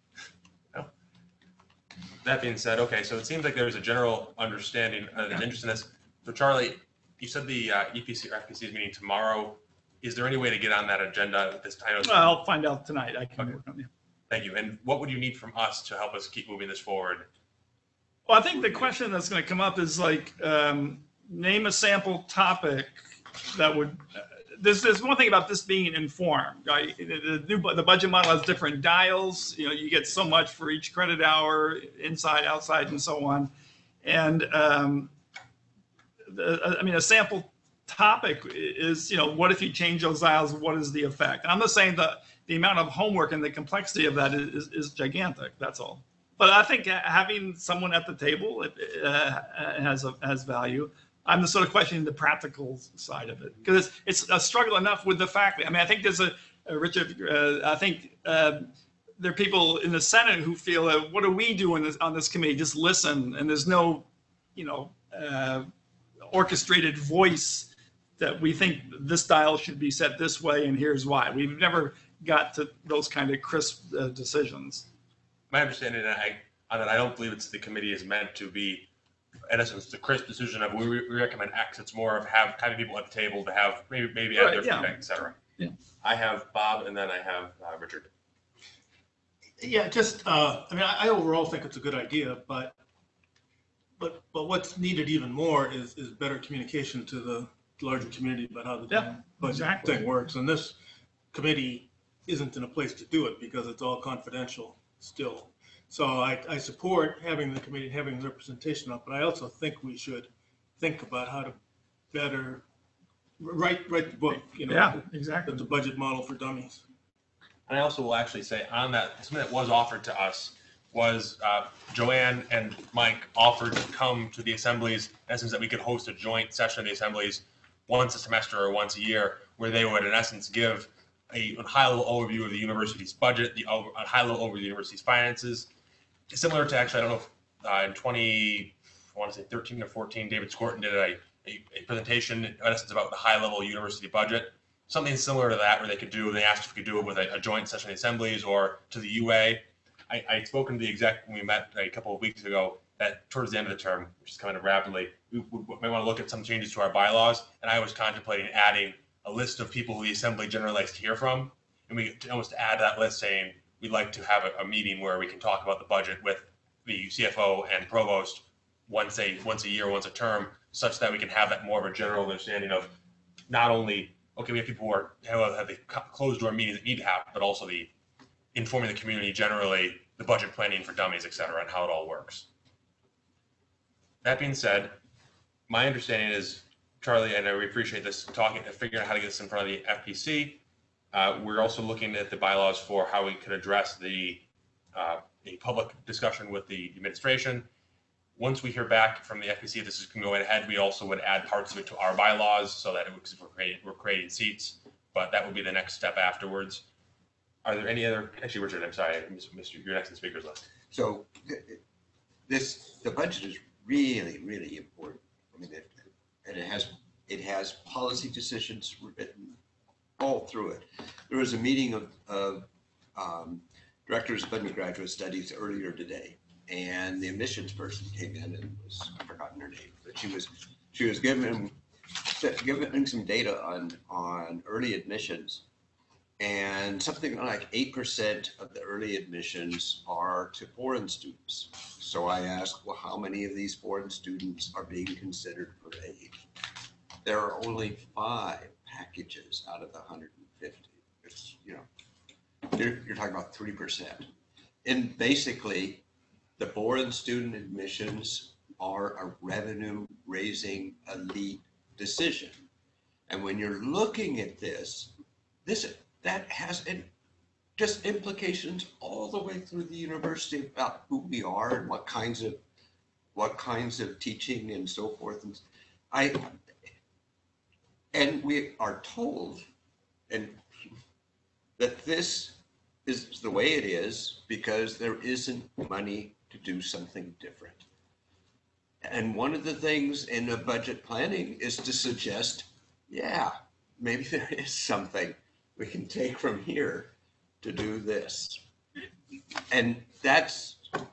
That being said, okay, so it seems like there's a general understanding and interest in this. So Charlie, you said the EPC or FPC is meeting tomorrow. Is there any way to get on that agenda at this time? Well, I'll find out tonight. I can work on it. Thank you. And what would you need from us to help us keep moving this forward? Well, I think the question that's going to come up is like, name a sample topic that would, there's one thing about this being informed, right? The budget model has different dials. You know, you get so much for each credit hour, inside, outside, and so on. And I mean, a sample topic is, you know, what if you change those dials? What is the effect? And I'm not saying that the amount of homework and the complexity of that is gigantic. That's all. But I think having someone at the table has value. I'm the sort of questioning the practical side of it, because it's a struggle enough with the faculty. I mean, I think there's Richard, I think there are people in the Senate who feel that what are we doing on this committee? Just listen, and there's no, you know, orchestrated voice that we think this dial should be set this way, and here's why. We've never got to those kind of crisp decisions. My understanding, I don't believe it's the committee is meant to be, in essence, the crisp decision of we recommend X. It's more of having people at the table to have maybe add their feedback, et cetera. Yeah. I have Bob, and then I have Richard. Yeah, just, I mean, I overall think it's a good idea, but what's needed even more is better communication to the larger community about how the budget thing works. And this committee isn't in a place to do it because it's all confidential still. So I support having the committee, having representation up, but I also think we should think about how to better write the book, you know. Yeah, exactly. The budget model for dummies. And I also will actually say on that, something that was offered to us was Joanne and Mike offered to come to the assemblies, in essence, that we could host a joint session of the assemblies once a semester or once a year, where they would, in essence, give a high-level overview of the university's budget, a high-level overview of the university's finances. Similar to, actually, I don't know if in 13 or 14, David Scorton did a presentation, in essence, about the high-level university budget. Something similar to that, where they asked if we could do it with a joint session of the assemblies or to the UA. I'd spoken to the exec when we met a couple of weeks ago that towards the end of the term, which is coming up rapidly, we may want to look at some changes to our bylaws. And I was contemplating adding a list of people who the assembly generally likes to hear from. And we almost add that list saying, we'd like to have a meeting where we can talk about the budget with the CFO and provost once a year, once a term, such that we can have that more of a general understanding of not only, okay, we have people who have the closed door meetings that need to happen, but also the informing the community generally, the budget planning for dummies, et cetera, and how it all works. That being said, my understanding is, Charlie, and we appreciate this, figuring out how to get this in front of the FPC. We're also looking at the bylaws for how we could address a public discussion with the administration. Once we hear back from the FPC, if this is going ahead, we also would add parts of it to our bylaws so that we're creating seats, but that would be the next step afterwards. Are there any other, actually, Richard, I'm sorry, I missed you. You're next in the speakers list. So the budget is really, really important. I mean, and it has policy decisions written all through it. There was a meeting of directors of undergraduate studies earlier today, and the admissions person came in and I've forgotten her name, but she was giving some data on early admissions, and something like 8% of the early admissions are to foreign students. So I asked, well, how many of these foreign students are being considered for aid? There are only 5 packages out of the 150. It's, you know, you're talking about 3%. And basically, the foreign student admissions are a revenue-raising elite decision. And when you're looking at this, that has just implications all the way through the university about who we are and what kinds of teaching and so forth. And we are told that this is the way it is because there isn't money to do something different. And one of the things in the budget planning is to suggest, yeah, maybe there is something we can take from here to do this. And that's.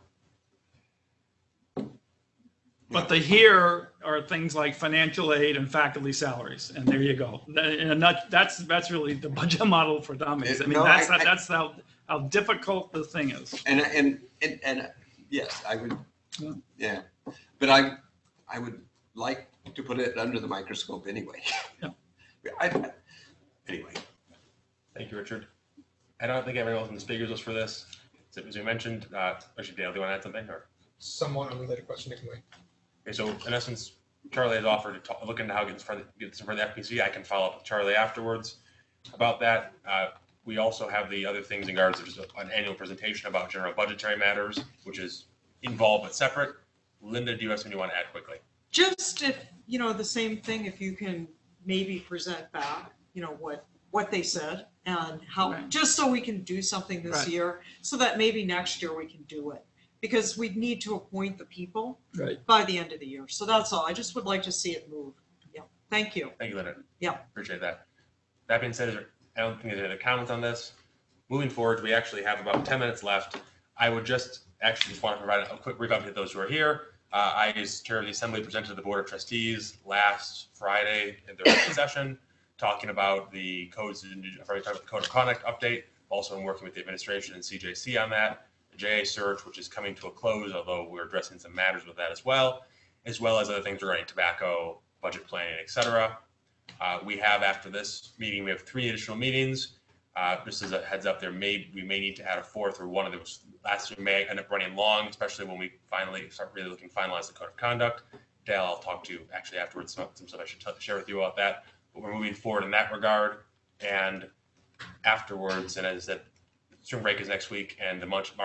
But the here are things like financial aid and faculty salaries, and there you go. That's really the budget model for dummies. I mean, that's how difficult the thing is. And yes, I would, yeah, but I would like to put it under the microscope anyway. Yeah. Anyway. Thank you, Richard. I don't think everyone else on the speakers list for this. So, as we mentioned, actually, Dale, do you want to add something? Or? Somewhat unrelated question, anyway. Okay, so in essence, Charlie has offered to look into how to get this in front of the FPC. I can follow up with Charlie afterwards about that. We also have the other things in regards to just an annual presentation about general budgetary matters, which is involved but separate. Linda, do you have something you want to add quickly? Just if, the same thing, if you can maybe present back, what they said and how, just so we can do something this year, so that maybe next year we can do it. Because we need to appoint the people by the end of the year. So that's all. I just would like to see it move. Yeah. Thank you. Thank you, Linda. Yeah. Appreciate that. That being said, I don't think there's any other comments on this. Moving forward, we actually have about 10 minutes left. I would just want to provide a quick brief update to those who are here. I, as chair of the assembly, presented to the board of trustees last Friday in their session, talking about the code of conduct update. Also, I'm working with the administration and CJC on that. JA search, which is coming to a close, although we're addressing some matters with that as well as other things regarding tobacco, budget planning, etc. We have, after this meeting, we have 3 additional meetings. Just as a heads up, we may need to add a 4th or one of those. Last we may end up running long, especially when we finally start really looking to finalize the code of conduct. Dale, I'll talk to you actually afterwards, some stuff I should share with you about that. But we're moving forward in that regard. And afterwards, and as I said, spring break is next week, and the month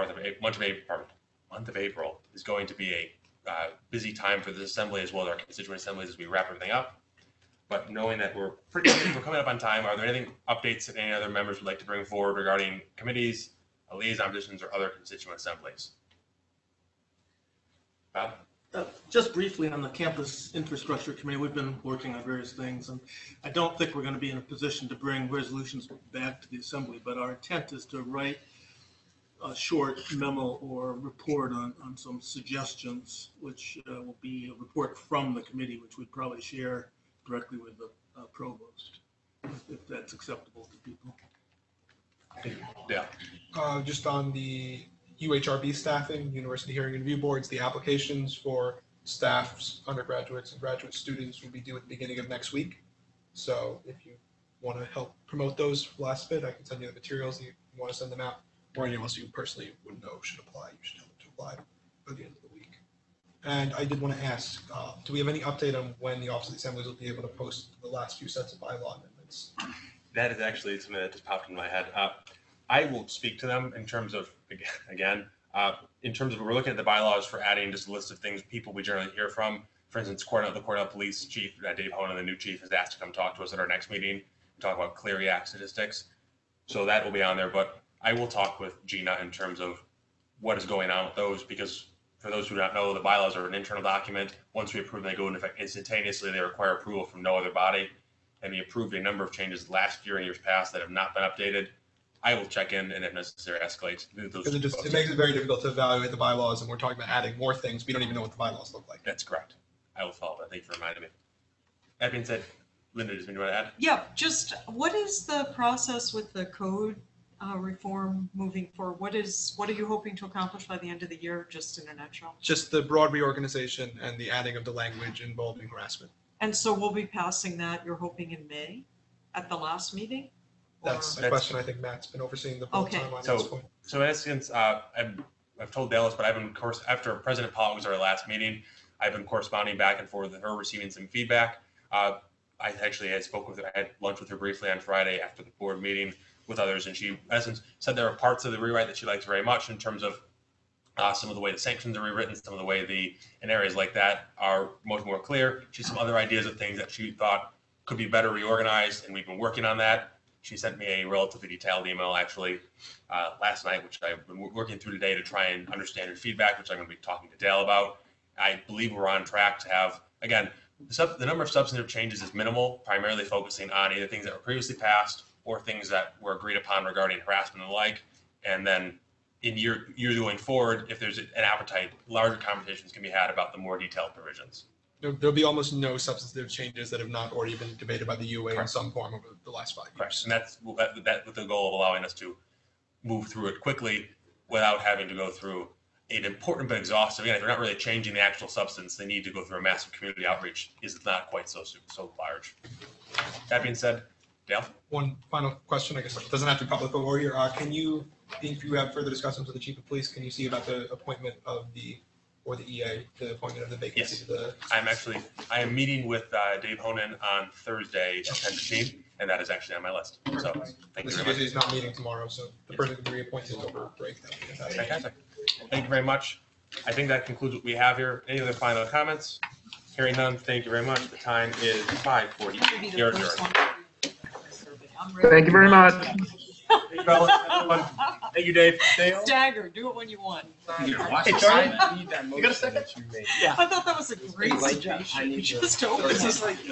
of April is going to be a busy time for the assembly as well as our constituent assemblies as we wrap everything up. But knowing that we're coming up on time, are there anything updates that any other members would like to bring forward regarding committees, liaison positions, or other constituent assemblies? Bob? Just briefly on the campus infrastructure committee, we've been working on various things, and I don't think we're going to be in a position to bring resolutions back to the assembly, but our intent is to write a short memo or report on some suggestions, which will be a report from the committee, which we'd probably share directly with the provost, if that's acceptable to people. Yeah. Just on the UHRB staffing, University Hearing and Review Boards, the applications for staffs, undergraduates, and graduate students will be due at the beginning of next week. So if you want to help promote those last bit, I can send you the materials if you want to send them out, or anyone else you personally would know should apply. You should tell them to apply by the end of the week. And I did want to ask, do we have any update on when the Office of the Assemblies will be able to post the last few sets of bylaw amendments? That is actually something that just popped in my head. I will speak to them in terms of, again, in terms of we're looking at the bylaws for adding just a list of things, people we generally hear from. For instance, the Cornell Police Chief, Dave Honan, the new chief, has asked to come talk to us at our next meeting and talk about Clery Act statistics. So that will be on there, but I will talk with Gina in terms of what is going on with those, because for those who don't know, the bylaws are an internal document. Once we approve them, they go into effect instantaneously. They require approval from no other body. And we approved a number of changes last year and years past that have not been updated. I will check in and if necessary escalate. Because it makes it very difficult to evaluate the bylaws, and we're talking about adding more things. We don't even know what the bylaws look like. That's correct. I will follow that. Thank you for reminding me. That being said, Linda, does anyone want to add? Yeah, just what is the process with the code reform moving forward? What are you hoping to accomplish by the end of the year, just in a nutshell? Just the broad reorganization and the adding of the language involving harassment. And so we'll be passing that, you're hoping, in May at the last meeting? That's a question I think Matt's been overseeing the timeline at this point. So in essence, I've told Dallas, but I've been, of course, after President Pollock was our last meeting, I've been corresponding back and forth with her, receiving some feedback. I actually had spoke with her, I had lunch with her briefly on Friday after the board meeting with others, and she, in essence, said there are parts of the rewrite that she likes very much in terms of some of the way the sanctions are rewritten, some of the way in areas like that are much more clear. She has some other ideas of things that she thought could be better reorganized, and we've been working on that. She sent me a relatively detailed email actually last night, which I've been working through today to try and understand her feedback, which I'm going to be talking to Dale about. I believe we're on track to have, again, the number of substantive changes is minimal, primarily focusing on either things that were previously passed or things that were agreed upon regarding harassment and the like. And then in year going forward, if there's an appetite, larger conversations can be had about the more detailed provisions. There'll be almost no substantive changes that have not already been debated by the UA in some form over the last 5 years. Correct. And that's with the goal of allowing us to move through it quickly without having to go through an important but exhaustive. Again, if they're not really changing the actual substance, they need to go through a massive community outreach. Is not quite so large. That being said, Dale? One final question, I guess it doesn't have to be public, but Warrior, can you, if you have further discussions with the chief of police, can you see about the appointment of the EA, the appointment of the vacancy? Yes. I am meeting with Dave Honan on Thursday at 10:15, and that is actually on my list. So thank you very much. He's not meeting tomorrow, so the person can be reappointed over break. That would be fantastic. Thank you very much. I think that concludes what we have here. Any other final comments? Hearing none, thank you very much. The time is 5:40. You're adjourned. Thank you very much. Thank you, Dave. Stagger, do it when you want. Hey, Charlie, you got a second? Yeah. I thought that was a great suggestion. You just open This is it. like,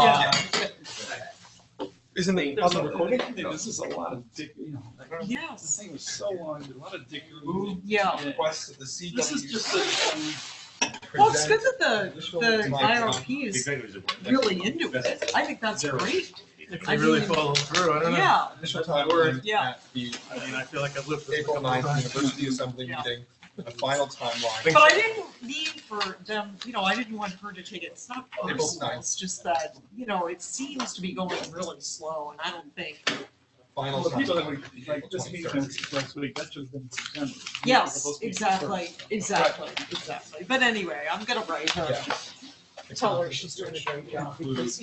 Isn't the also recording? This is a lot of dick, Yes. This thing was so long, a lot of dick. Yeah. Request of the CW. This is just Well, it's good that the IRP is really into it. I think that's great. If they really follow through, I don't know. Yeah. Initial timeline Yeah. at the I feel like I've lived this April a couple 9th times. University Assembly meeting, the final timeline. But I didn't mean for them, I didn't want her to take it. It's not April personal. 9th. It's just that, it seems to be going really slow, and I don't think. Final Well, the people that timeline. we, like this meeting last week, that should have been September. Yes, Those people exactly, first. exactly. But anyway, I'm gonna write her. Yeah. Tell her she's doing a great job because